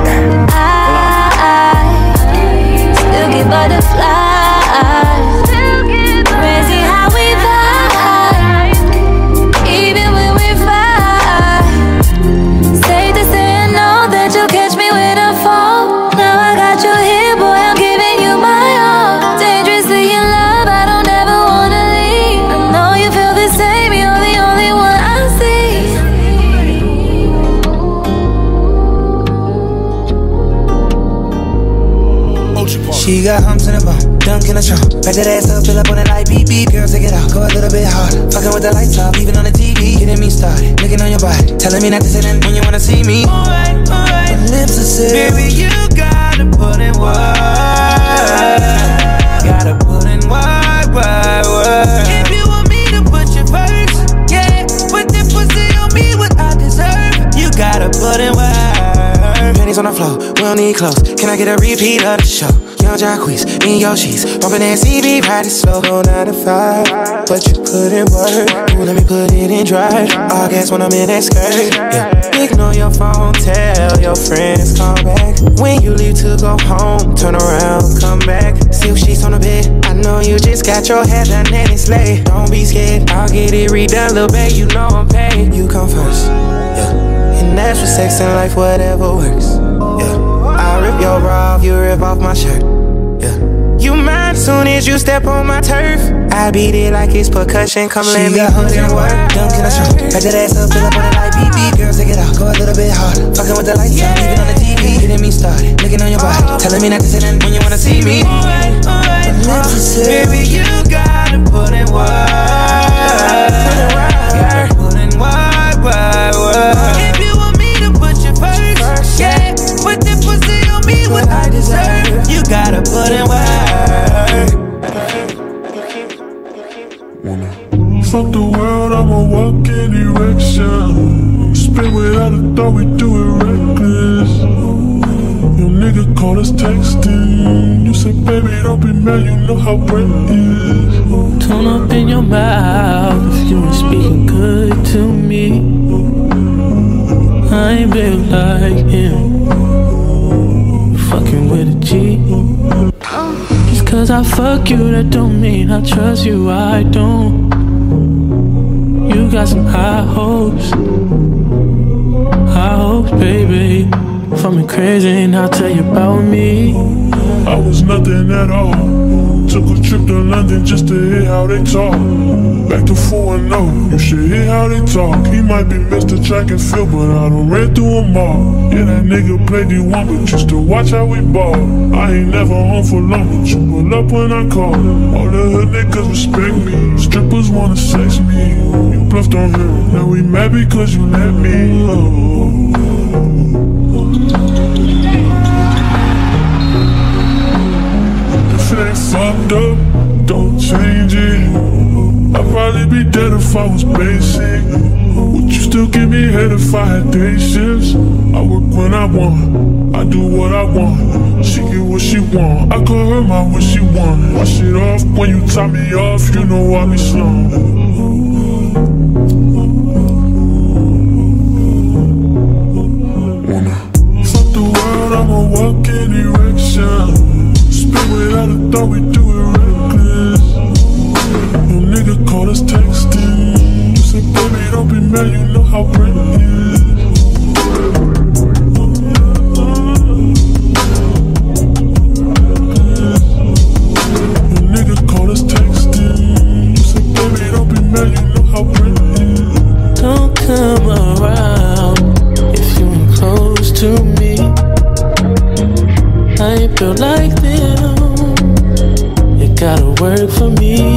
I still get butterflies. Crazy how we vibe. Even when we fight. Say to say I know that you'll catch me when I fall. Now I got you here, boy, I'm giving you my all. Dangerously in love, I don't ever wanna leave. I know you feel the same, you're the only one I see. She got humps in the bone, dunk in the trunk. Back that ass up, fill up on it like beep beep. Girl, take it out, go a little bit harder. Fucking with the lights off, even on the T V. Getting me started, looking on your body, telling me not to say that when you wanna see me. Alright, alright. My lips are sealed. Baby, you gotta put in work. Gotta put in work, work, work. If you want me to put you first, yeah, put that pussy on me, what I deserve. You gotta put in work. Panties on the floor, we don't need clothes. Can I get a repeat of the show? Young Jacquees, me and Yoshi's, bumpin' that C V, riding slow. Go nine to five, but you put in work. Ooh, let me put it in drive. I guess when I'm in that skirt, yeah. Ignore your phone, tell your friends come back. When you leave to go home, turn around, come back. Silk sheets on the bed, I know you just got your hair done and it's late. Don't be scared, I'll get it redone, little babe, you know I'm paid. You come first, yeah. And that's for sex and life, whatever works, yeah. I rip your bra off, you rip off my shirt, yeah. You mine soon as you step on my turf. I beat it like it's percussion, come let me put in work. Dunk in the trunk, back that ass up, fill up on it like beep beep. Girl, take it out, go a little bit harder. Fucking with the lights on, even on the T V. Getting me started, looking on your body, telling me not to say that when you wanna see me. Alright, alright, baby, you gotta put in work. Gotta put in work, work, work. If you want me to put you first, yeah, put that pussy on me, what I deserve. You gotta put in work. Fuck the world, I'ma walk in erection. Spin without a thought, we do it reckless. Your nigga call us texting. You said, baby, don't be mad, you know how Brett is. Tone up in your mouth if you ain't speaking good to me. I ain't built like him. Fucking with a G. Just cause I fuck you, that don't mean I trust you, I don't. You got some high hopes, high hopes, baby. For me crazy and I'll tell you about me. I was nothing at all. Took a trip to London just to hear how they talk. Back to four and oh, you should hear how they talk. He might be Mister Track and Field, but I done ran through them all. Yeah, that nigga played D one, but just to watch how we ball. I ain't never home for long, but you pull up when I call. All the hood niggas respect me. Strippers wanna sex me. You bluffed on him, now we mad because you let me. Oh. If it ain't fucked up, don't change it. I'd probably be dead if I was basic. Would you still give me head if I had day shifts? I work when I want, I do what I want. She get what she want, I call her my what she want. Wash it off when you top me off, you know I be slow. Fuck the world, I'ma walk in erection. Spin without a thought, we do it reckless. Your nigga call us texting. You said, baby, don't be mad, you know how Brett is. Your nigga call us texting. You said, baby, don't be mad, you know how Brett is. Don't come around if you ain't close to me. I ain't built like them. It gotta work for me.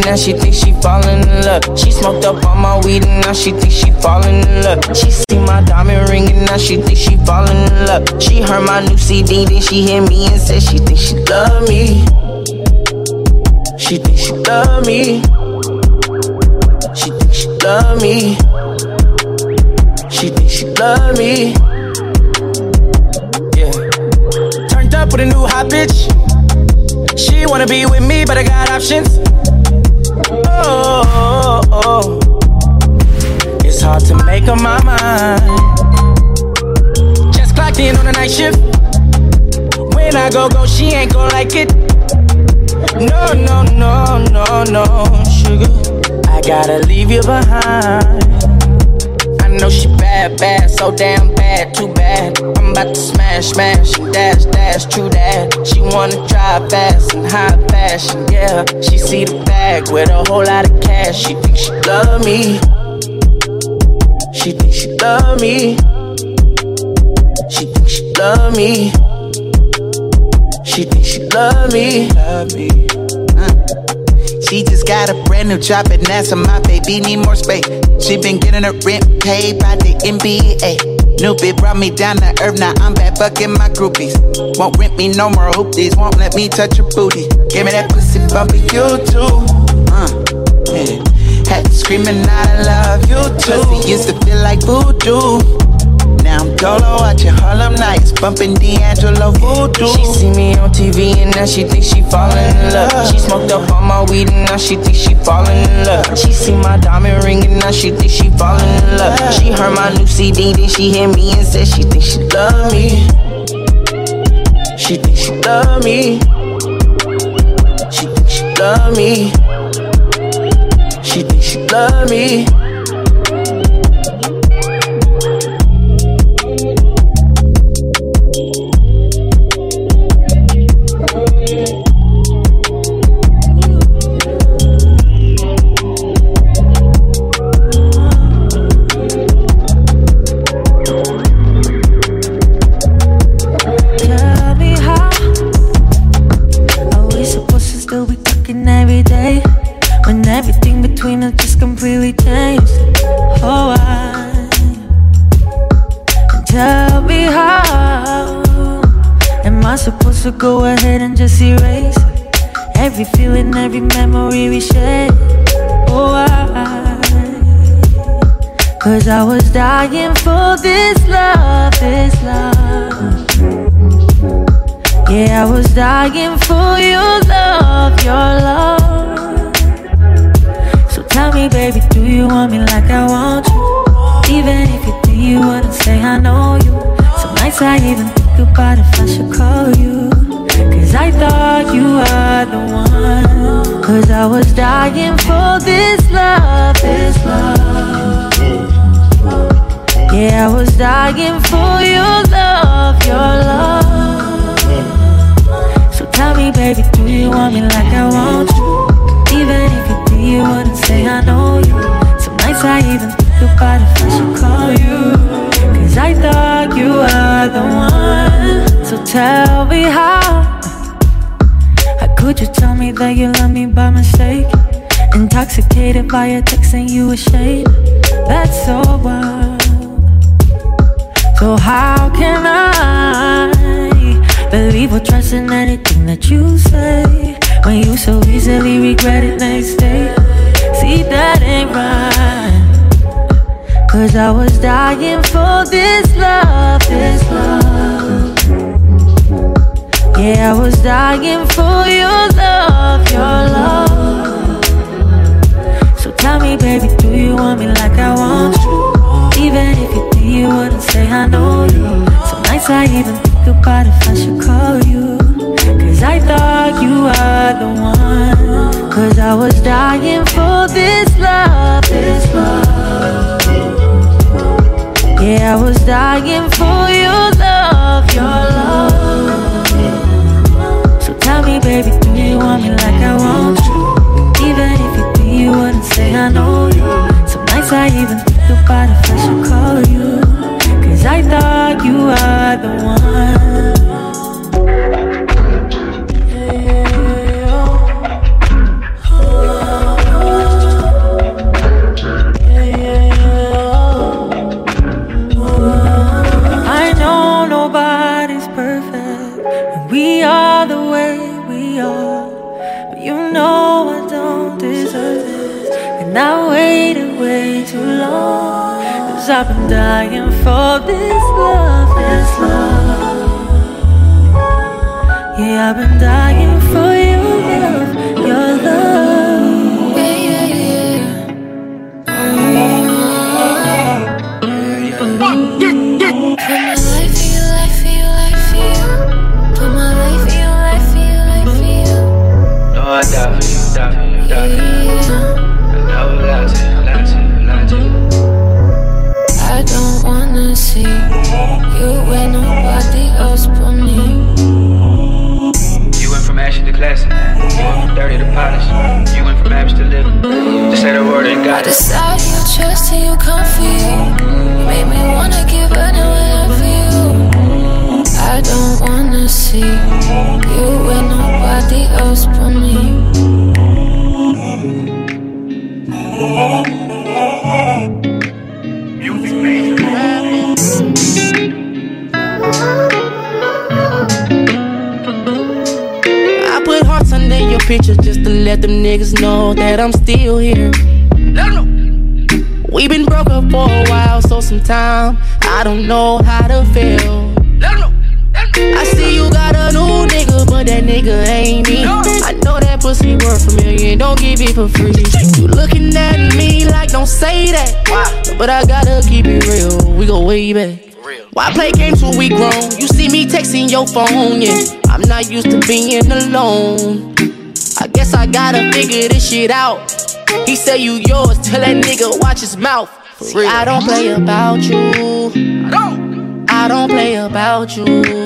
now she thinks she falling in love. She smoked up all my weed and now she thinks she falling in love. She see my diamond ring and now she thinks she falling in love. She heard my new C D, then she hit me and said she thinks she love me. She thinks she love me. She thinks she love me. She thinks she love me. Yeah. Turned up with a new hot bitch. She wanna be with me, but I got options. Oh, oh, oh. It's hard to make up my mind. Just clocked in on a night shift. When I go, go, she ain't gon' like it. No, no, no, no, no, sugar. I gotta leave you behind. I know she bad, bad, so damn bad, too bad. I'm about to smash, smash, and dash, dash, true that. She wanna drive fast and high fashion, yeah. She see the bag with a whole lot of cash. She thinks she love me. She thinks she love me. She thinks she love me. She thinks she love me. Love me. She just got a brand new job at NASA, my baby need more space. She been getting her rent paid by the N B A. New bitch brought me down to earth, now I'm back fucking my groupies. Won't rent me no more hoopties, won't let me touch her booty. Give me that pussy bumpy, you too. Uh, yeah. Had to screaming out I love you too. Pussy used to feel like voodoo. Now I'm Dolo watching Harlem Nights, bumping D'Angelo Voodoo. She see me on T V and now she thinks she falling in love. She smoked up all my weed and now she thinks she falling in love. She see my diamond ring and now she thinks she falling in love. She heard my new C D, then she hit me and said she thinks she love me. She thinks she love me. She thinks she love me. She thinks she love me. Completely changed. Oh, I tell me how am I supposed to go ahead and just erase every feeling, every memory we shared? Oh, I, cause I was dying for this love, this love. Yeah, I was dying for your love, your love. Tell me, baby, do you want me like I want you? Even if you do, you wouldn't say I know you. Some nights I even think about if I should call you. Cause I thought you were the one. Cause I was dying for this love, this love. Yeah, I was dying for your love, your love. So tell me, baby, do you want me like I want you? Even if you do, you wouldn't say I know you. Some nights I even think about if I should call you. Cause I thought you were the one. So tell me how How could you tell me that you love me by mistake? Intoxicated by your text and you ashamed. That's so wild. So how can I believe or trust in anything that you say when you so easily regret it next day? See, that ain't right. Cause I was dying for this love, this love. Yeah, I was dying for your love, your love. So tell me, baby, do you want me like I want you? Even if you do, you wouldn't say I know you. Some nights I even think about if I should call you. Cause I thought you were the one. Cause I was dying for this love, this love. Yeah, I was dying for your love, your love. So tell me, baby, do you want me like I want you? Even if you do, you wouldn't say I know you. Some nights I even think about if I should call you. Cause I thought you were the one. Oh, And I waited way too long, 'cause I've been dying for this love, this love. Yeah, I've been dying for your love, your love. Yeah, yeah, yeah. Put my life for you, life for you, life for you. Put my life for you, life for you, life for you. No, I die for you, die for you, die for you. I never lie to you, lie to you, lie to you. I don't wanna see you with nobody else but me. You went from ashes to classic. You went from dirty to polished. You went from average to living. Just say the word and got I it. decide you trust and you comfy. You make me wanna give anyone for you. I don't wanna see you with nobody else but me. I put hearts under your picture just to let them niggas know that I'm still here. We been broke up for a while, so sometime I don't know how to feel. I see you got a new nigga, but that nigga ain't me. I know that pussy worth a million, don't give it for free. You looking at me like don't say that, but I gotta keep it real, we go way back. Why play games when we grown? You see me texting your phone, yeah. I'm not used to being alone. I guess I gotta figure this shit out. He say you yours, tell that nigga watch his mouth. See, I don't play about you. I don't. I don't play about you.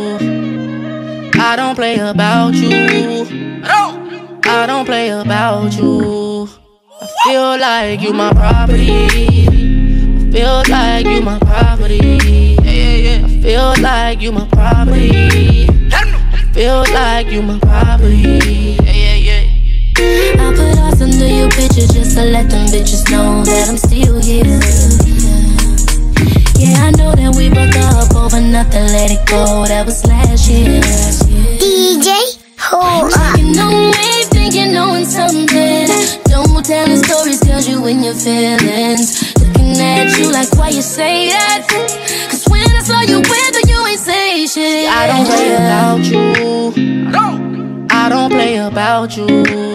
I don't play about you. I don't. I don't play about you. I feel like you my property. I feel like you my property. Yeah, yeah, yeah. I feel like you my property. I feel like you my property. Yeah, yeah, yeah. I put hearts under your picture just to let them bitches know that I'm still here. Yeah, I know that we broke up over nothing, let it go, that was last year. D J, hold up. You know me, think you knowing something. Don't tell the stories, tells you in your feelings. Looking at you like, why you say that? Cause when I saw you with her, you ain't say shit. I don't play about you. I don't. I don't play about you.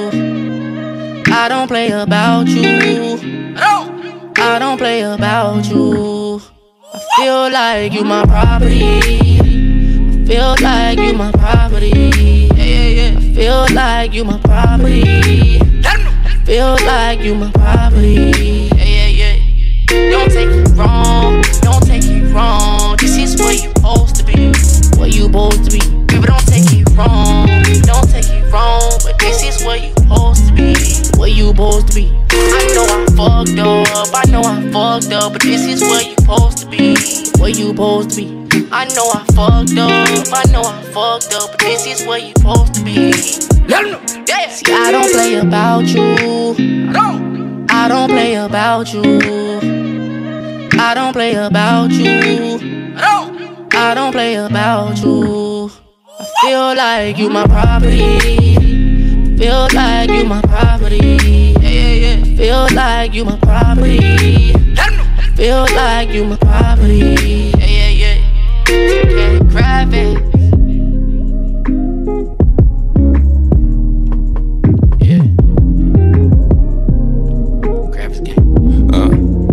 I don't play about you. I don't. I don't play about you. I feel like you my property. I feel like you my property. Yeah, yeah, yeah. I feel like you my property. I feel like you my property. Yeah, yeah, yeah. Don't take it wrong. Don't take it wrong. This is where you supposed to be. Where you supposed to be. Baby, don't take it wrong. Don't take it wrong. But this is where you supposed to be. Where you supposed to be. I know I fucked up. I know I fucked up. But this is where you supposed to be. Where you supposed to be. I know I fucked up. I know I fucked up. But this is where you supposed to be. Yeah. See, I don't play about you. I don't. I don't play about you. I don't play about you. I don't. I don't play about you. I feel like you my property. Feel like you my property. Yeah, yeah, yeah. Feel like you my property. Feel like you my property. Yeah, yeah, yeah. Yeah, grab it. Yeah. Grab his game. Uh.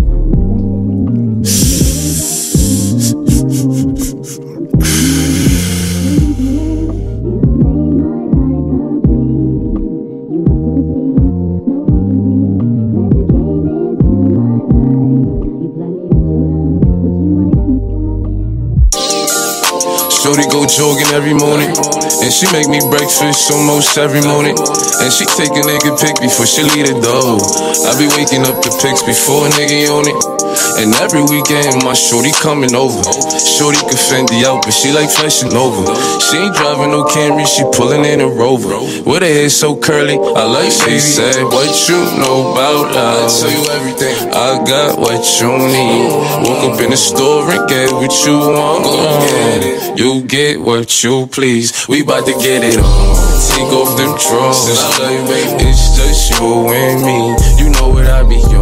Shorty go jogging every morning, and she make me breakfast almost every morning. And she take a nigga pic before she leave the door. I be waking up the pics before a nigga on it. And every weekend my shorty coming over. Shorty can Fendi out, but she like Fashion Nova. She ain't driving no Camry, she pulling in a Rover. With her hair so curly, I like she said, what you know about love? I tell you everything, I got what you need. Woke up in the store and get what you want. Go get it, you get what you please. We bout to get it on. Take off them drawers. It's just you and me. You know what I be on.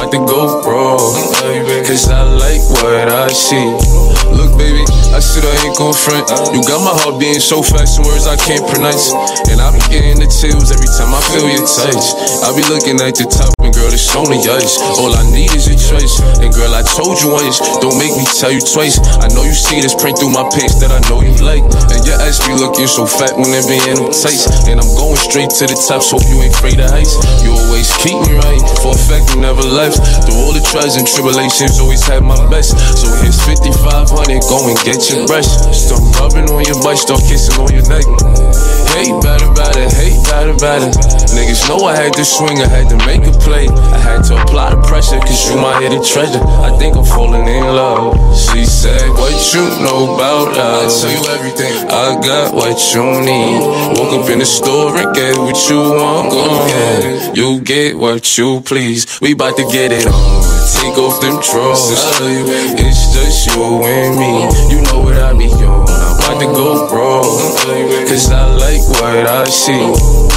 about to go wrong. Cause I like what I see. Look, baby, I said I ain't gon' front. You got my heart beating so fast, some words I can't pronounce. And I be getting the chills every time I feel your touch. I be looking at the top, and girl, it's only ice. All I need is your choice. And girl, I told you once, don't make me tell you twice. I know you see this print through my pants that I know you like. And your ass be looking so fat when it be in them tights. And I'm going straight to the top, so you ain't afraid of heights. You always keep me right, for a fact you never left. Through all the trials and tribulations, always had my best. So here's fifty-five hundred, go and get your brush. Start rubbing on your butt, start kissing on your neck. Hate better, better, hate better, better. Niggas know I had to swing, I had to make a play. I had to apply the pressure, cause you my hidden treasure. I think I'm falling in love. She said, what you know about love? I tell you everything. I got what you need. Woke up in the store and get what you want. Go ahead, you get what you please. We bout to get it on. Take off them drawers. It's just you and me. You know what I be on. I'm about to go wrong. Cause I like what I see.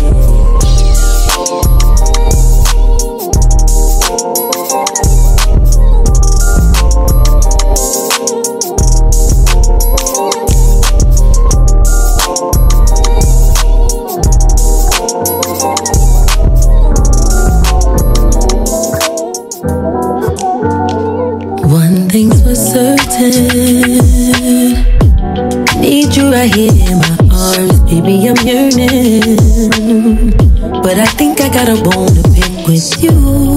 One thing's for certain, need you right here in my arms, baby, I'm yearning. But I think I got a bone to pick with you.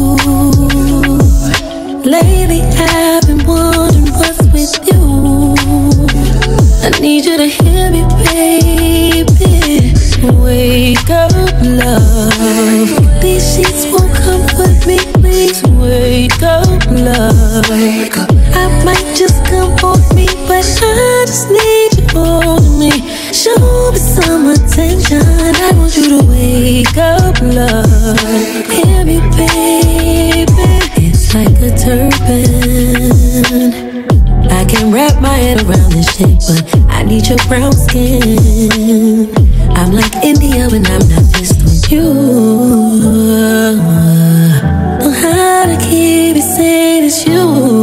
Lately I've been wondering what's with you. I need you to hear me, baby. Wake up, love. These sheets won't comfort me, please wake up, love. I might just come on me, but I just need you on me. Show me some attention. I want you to wake up, love. Hear me, baby. It's like a turban. I can wrap my head around this shit, but I need your brown skin. I'm like India when I'm not pissed with you. Know how to keep it saying it's you.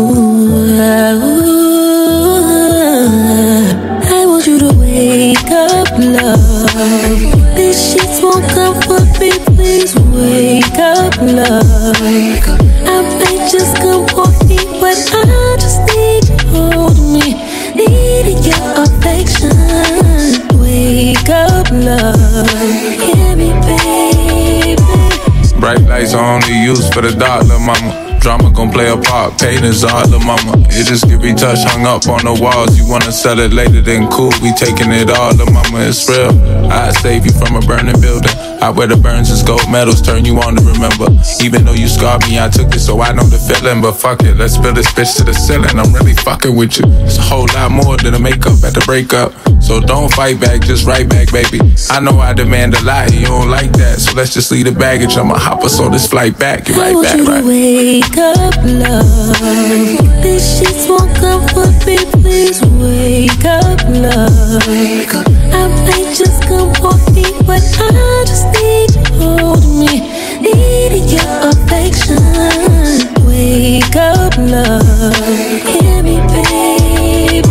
I want you to wake up, love. These sheets won't comfort me, please wake up, love. I might just come on me, but I just need you hold me. Needing your affection. Wake up, love. Hear me, baby. Bright lights are only used for the dark, lil' mama. Drama gon' play a part, pain is all, lil' mama. It just can be touched, hung up on the walls. You wanna sell it later, then cool, we taking it all, lil' mama, it's real. I'd save you from a burning building. I wear the burns as gold medals, turn you on to remember. Even though you scarred me, I took it, so I know the feeling. But fuck it, let's build this bitch to the ceiling. I'm really fucking with you. It's a whole lot more than a makeup at the breakup. So don't fight back, just write back, baby. I know I demand a lot, you don't like that. So let's just leave the baggage, I'ma hop us on this flight back. You right back, right? Wake up, love. These sheets won't comfort me, please wake up, love. I might just come on me, but I just need you hold me. Needing your affection. Wake up, love. Hear me, baby.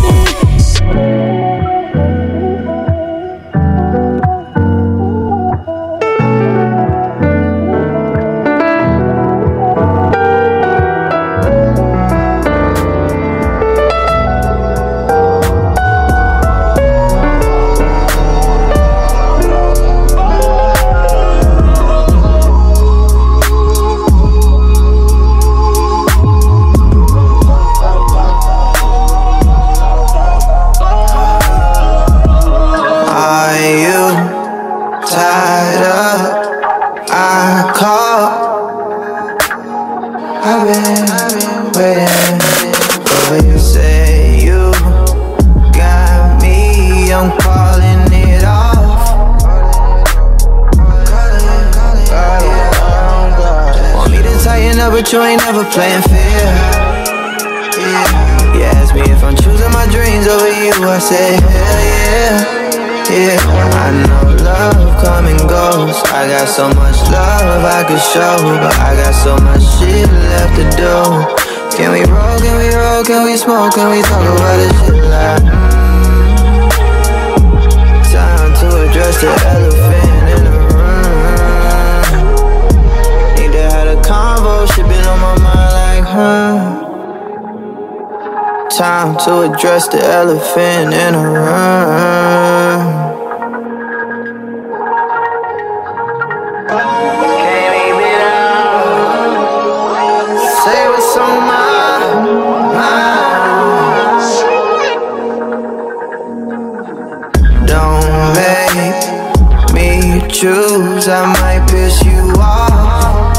You ain't never playing fair. Yeah. You asked me if I'm choosing my dreams over you. I said hell yeah, Yeah, I know love come and goes. I got so much love I could show, but I got so much shit left to do. Can we roll, can we roll, can we smoke, can we talk about this shit like mm, time to address the elephant in the room. Need to have a convo, shit been on my mind like huh. Time to address the elephant in the room. Say what's on my mind. Don't make me choose, I might piss you off.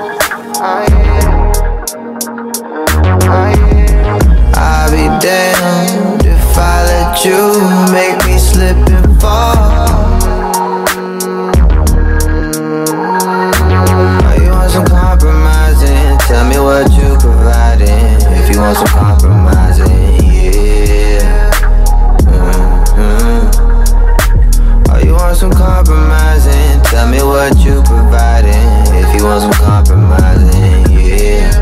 I'll be damned if I let you make me slip and fall. Some compromising, tell me what you providing. If you want some compromising, yeah. Mm-hmm. Oh, you want some compromising, tell me what you providing. If you want some compromising, yeah.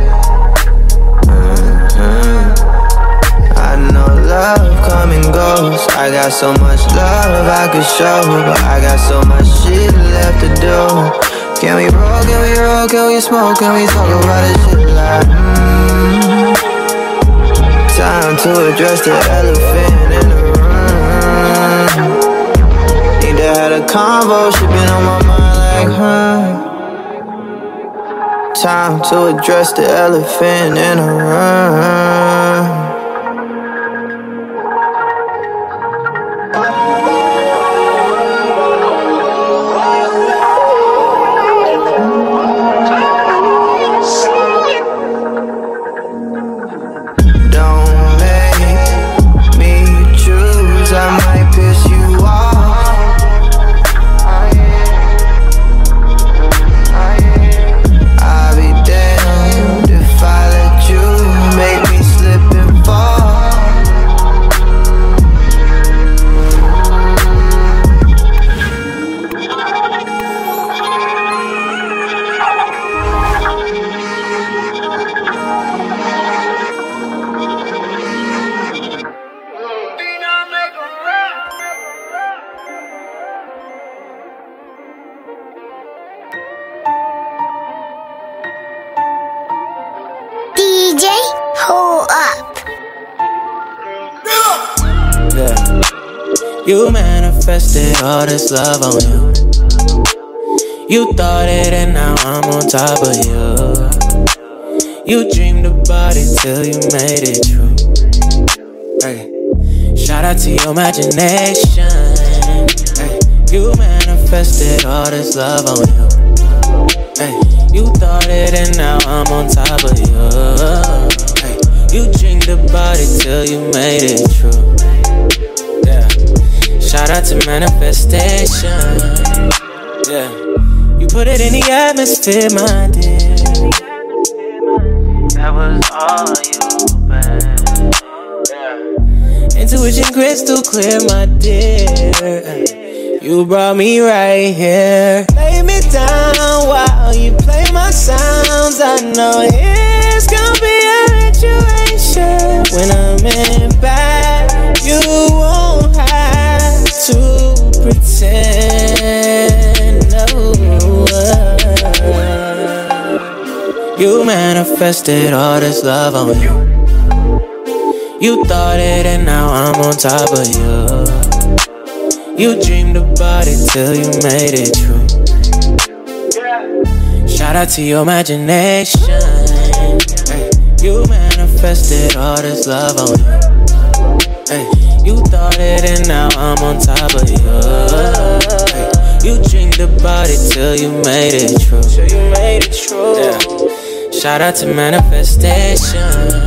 Mm-hmm. I know love come and goes. I got so much love I could show, but I got so much shit left to do. Can we roll, can we roll, can we smoke, can we talk about this shit like mm, time to address the elephant in the room. Need to have a convo, shit been on my mind like huh. Time to address the elephant in the room. D J, hold up. Yeah. You manifested all this love on you. You thought it and now I'm on top of you. You dreamed about it till you made it true. Hey. Shout out to your imagination. Hey. You manifested all this love on you. Hey. You thought it and now I'm on top of you. Hey. You dreamed about it till you made it true. Yeah. Shout out to manifestation. Yeah. You put it in the atmosphere, my dear. That was all you, babe. Yeah. Intuition crystal clear, my dear. You brought me right here. Lay me down while you play my sounds. I know it's gonna be a situation. When I'm in bed, you won't have to pretend. No. You manifested all this love on you. You thought it and now I'm on top of you. You dreamed about it till you made it true. Shout out to your imagination. Hey. You manifested all this love on you. Hey. You thought it and now I'm on top of you. Hey. You dreamed about it till you made it true. Till you made it true. Yeah. Shout out to manifestation.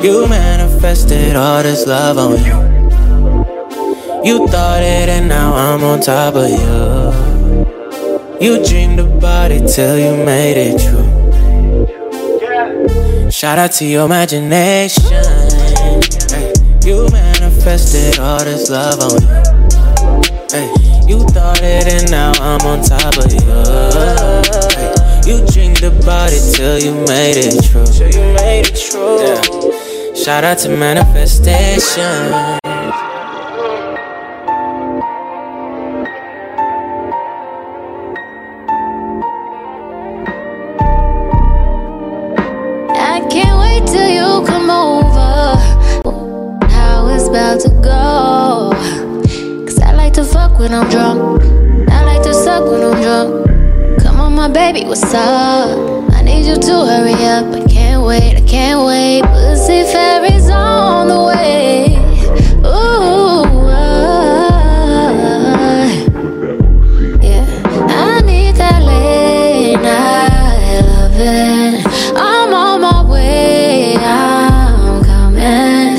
You manifested all this love on you. You thought it and now I'm on top of you. You dreamed about it till you made it true. Shout out to your imagination. Hey, you manifested all this love on you. Hey, you thought it and now I'm on top of you. Hey, you dreamed about it till you made it true. Till you made it true. Yeah. Shout out to manifestation. To go, cause I like to fuck when I'm drunk. I like to suck when I'm drunk. Come on, my baby, what's up? I need you to hurry up. I can't wait, I can't wait. Pussy fairies on the way. Ooh, uh, yeah. I need that late night loving. I'm on my way, I'm coming.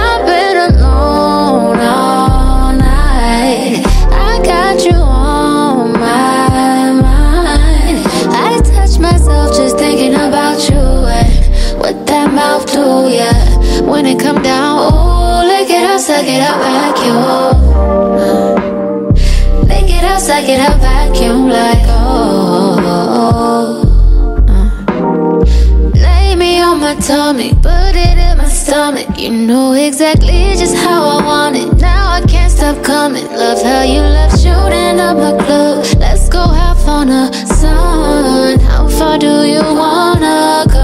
Do, yeah. When it come down, ooh, lick it up, suck it up, vacuum. Lick it up, suck it up, vacuum like oh. Uh. Lay me on my tummy, put it in my stomach. You know exactly just how I want it. Now I can't stop coming. Love how you love shooting up my club. Let's go have fun, the sun. How far do you wanna go?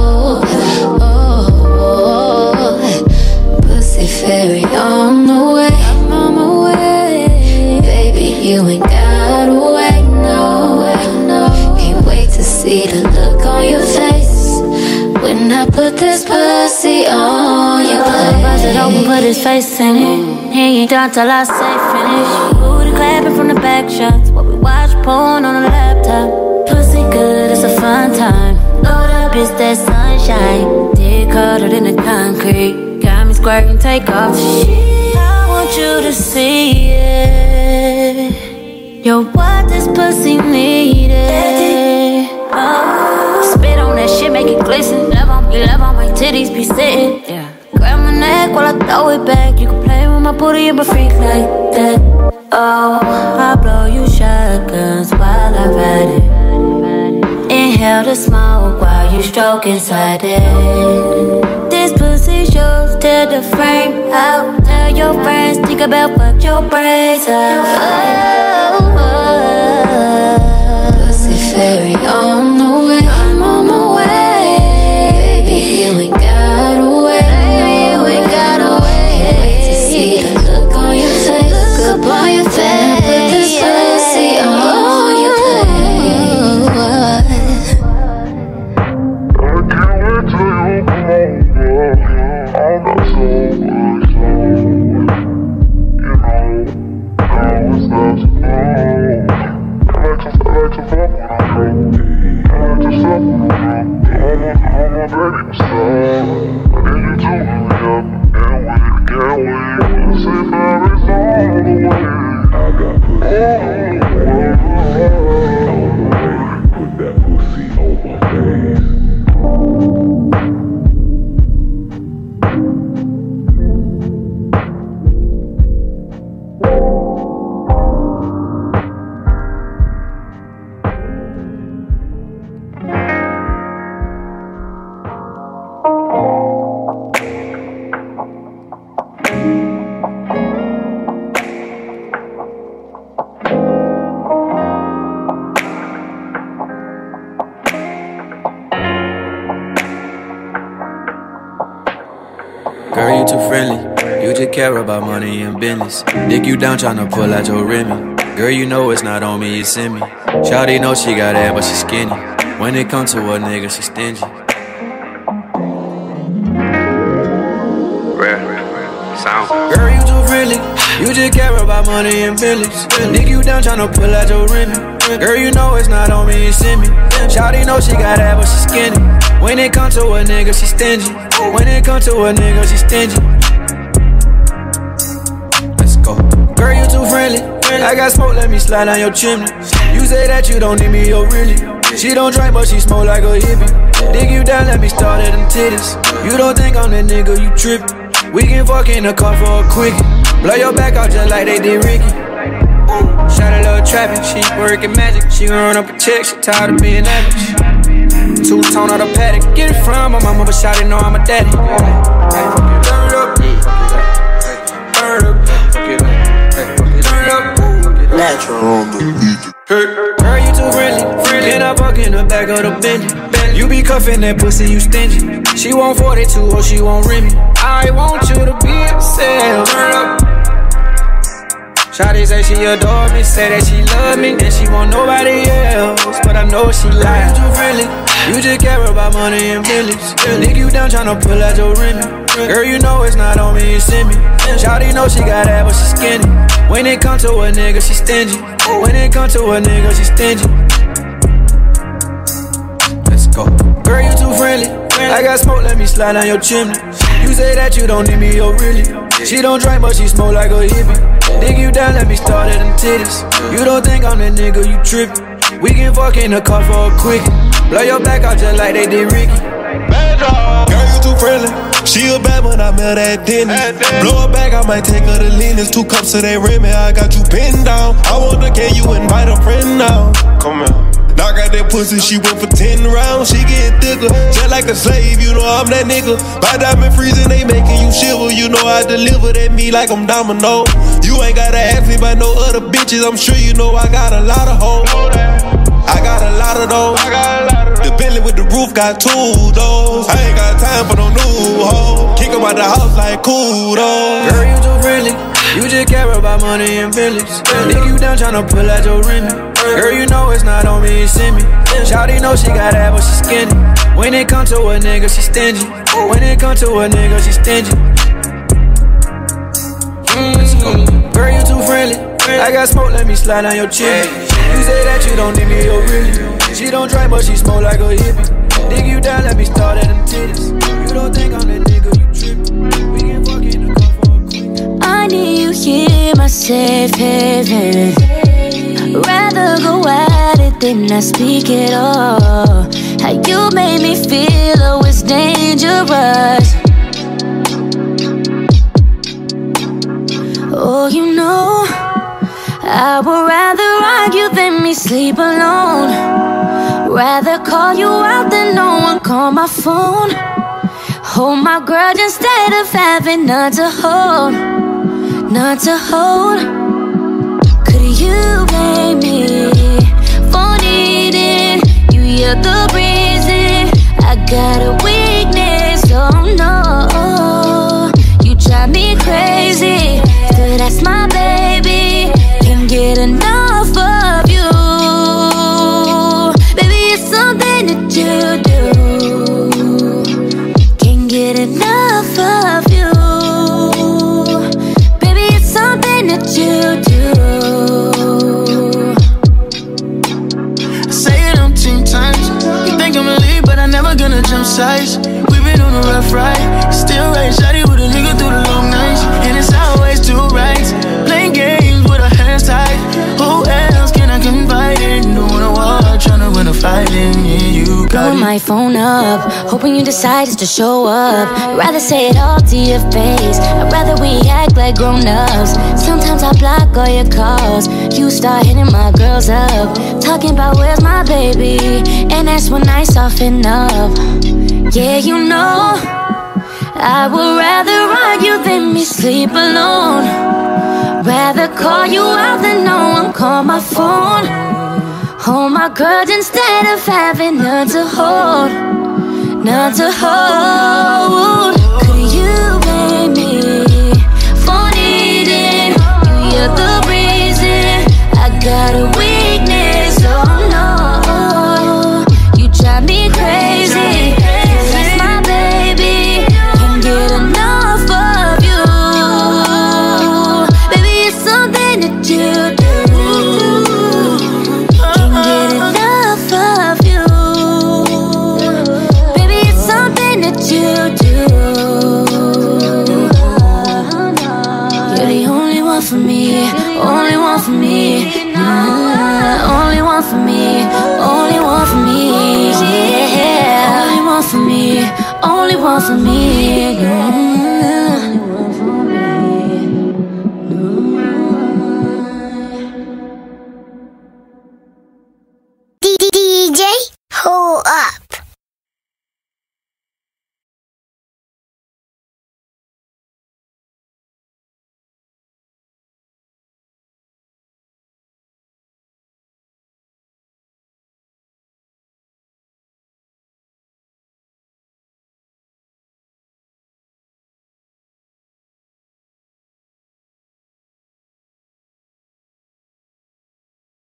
Fairy on the way, I'm on my way. Baby, you ain't gotta wait, no, no. Can't wait to see the look on your face when I put this pussy on your plate. Bust it open, put his face in it. He ain't done till I say finish. Booty clapping from the back shots while we watch porn on the laptop. Pussy good, it's a fun time. Load up, it's that sunshine. Dick harder than the concrete. Got me squirting, take off shit. I want you to see it. You're what this pussy needed. Oh, spit on that shit, make it glisten. Love on me, love on my titties be sitting. Yeah. Grab my neck while I throw it back. You can play with my booty and be freak like that. Oh, I blow you shotguns while I ride it. Inhale the smoke while you stroke inside it. This pussy's yours, tear the frame out. Tell your friends, think about fuck your brains out. Oh, oh, pussy fairy on the way, I'm on my way. Baby, you ain't gotta wait, you ain't gotta wait. Wait to see the look on your face, look up on your face. Put this pussy on your plate. I can't wait till you come over. I'm so much love. You know, now it's not to know. I like to, I like to fuck when I'm drunk. I like to suck when I'm drunk. I want, I want baby to stop. I need you to hurry up. Can't wait, can't wait. Pussy fairies all the way. I got pussy all the way. Put that pussy on my face. Girl, you too friendly. You just care about money and business. Dick you down tryna pull out your Remy. Girl, you know it's not on me, it's in me. Shawty know she got ass, but she skinny. When it comes to a nigga, she stingy. Girl, you too friendly. You just care about money and business. Dick you down tryna pull out your Remy. Girl, you know it's not on me, it's in me. Shawty know she got ass, but she skinny. When it comes to a nigga, she stingy. When it comes to a nigga, she stingy. Let's go. Girl, you too friendly. I got smoke, let me slide down your chimney. You say that you don't need me, yo, really. She don't drink, but she smoke like a hippie. Dig you down, let me start at them titties. You don't think I'm that nigga, you trippin'. We can fuck in the car for a quickie. Blow your back out just like they did Ricky. Shot a little trapping, she working magic. She gon' run up a check, she tired of being average. Two-tone on the paddock, get it from my mama, but shawty know I'm a daddy. Turn it up, turn it up, turn it up. Natural on the beat. Girl, you too friendly, friendly. And I fuck in the back of the Bentley. You be cuffin' that pussy, you stingy. She want forty-two or she want Remy. I want you to be yourself. Turn up. Shawty say she adore me, say that she love me, and she want nobody else, but I know she lying. You too friendly, you just care about money and billies. Nigga, you down tryna pull out your Remy. Girl, you know it's not on me, it's in me. Shawty know she got ass, but she skinny. When it comes to a nigga, she stingy. When it comes to a nigga, she stingy. Let's go. Girl, you too friendly. I got smoke, let me slide down your chimney. You say that you don't need me, yo, really. She don't drink, but she smoke like a hippie. Dig you down, let me start at them titties. You don't think I'm that nigga, you trippin'. We can fuck in the car for a quickie. Blow your back out just like they did Ricky. Girl, you too friendly. She a bad one, I met her at Denny's. Blow her back, I might take her to Lena's. Two cups of that Remy, I got you pinned down. I wanna get you invite a friend now. Come here. Knock out that pussy, she went for ten rounds. She get thicker, just like a slave, you know I'm that nigga. My diamond freezing, they making you shiver. You know I deliver that me like I'm Domino. You ain't gotta ask me about no other bitches. I'm sure you know I got a lot of hoes. I got a lot of those. The Bentley with the roof got two doors. I ain't got time for no new hoe. Kick 'em out the house like cool though. Girl, you too friendly. You just care about money and billies. Nigga, you down tryna pull out your Remy. Girl, you know it's not on me, it's in me. Shawty know she got ass, but she skinny. When it comes to a nigga, she stingy. When it comes to a nigga, she stingy. Mm-hmm. Girl, you too friendly. I got smoke, let me slide down your chimney. You say that you don't need me, yo, really. She don't drink, but she smoke like a hippie. Dig you down, let me start at them titties. You don't think I'm that nigga, you trippin'. We can fuck in the car for a quick. I need you here, my safe haven. Rather go at it than I speak at all. How you made me feel, oh, it's dangerous. Oh, you know, I would rather argue than me sleep alone. Rather call you out than no one call my phone. Hold my grudge instead of having none to hold. None to hold. You blame me for needing you. You're the reason I got a weakness. Oh no, you drive me crazy. Still, that's my baby. Can't get enough of you. Baby, it's something that you do. Can't get enough of you. Baby, it's something that you do. Gonna jump sides. We been on a rough ride. Still right, shawty with a nigga through the long nights. And it's always two rights. Playing games with our hands tied. Who else can I confide in? Don't wanna war, tryna win a fight in. Yeah, you got Blowing my phone up, hoping you decide to show up. Rather say it all to your face. I'd rather we act like grown-ups. Sometimes I block all your calls. You start hitting my girls up, talking about where's my baby, and that's when I soften up. Yeah, you know, I would rather argue than me sleep alone. Rather call you out than no one call my phone. Hold my grudge instead of having none to hold. None to hold. Could you blame me for needing you? You're the reason I got a weakness. Oh no, you drive me crazy. That's my baby. Can't get enough of you. Baby, it's something that you do. Can't get enough of you. Baby, for me, only one for me, yeah. Only one for me, only one for me, yeah.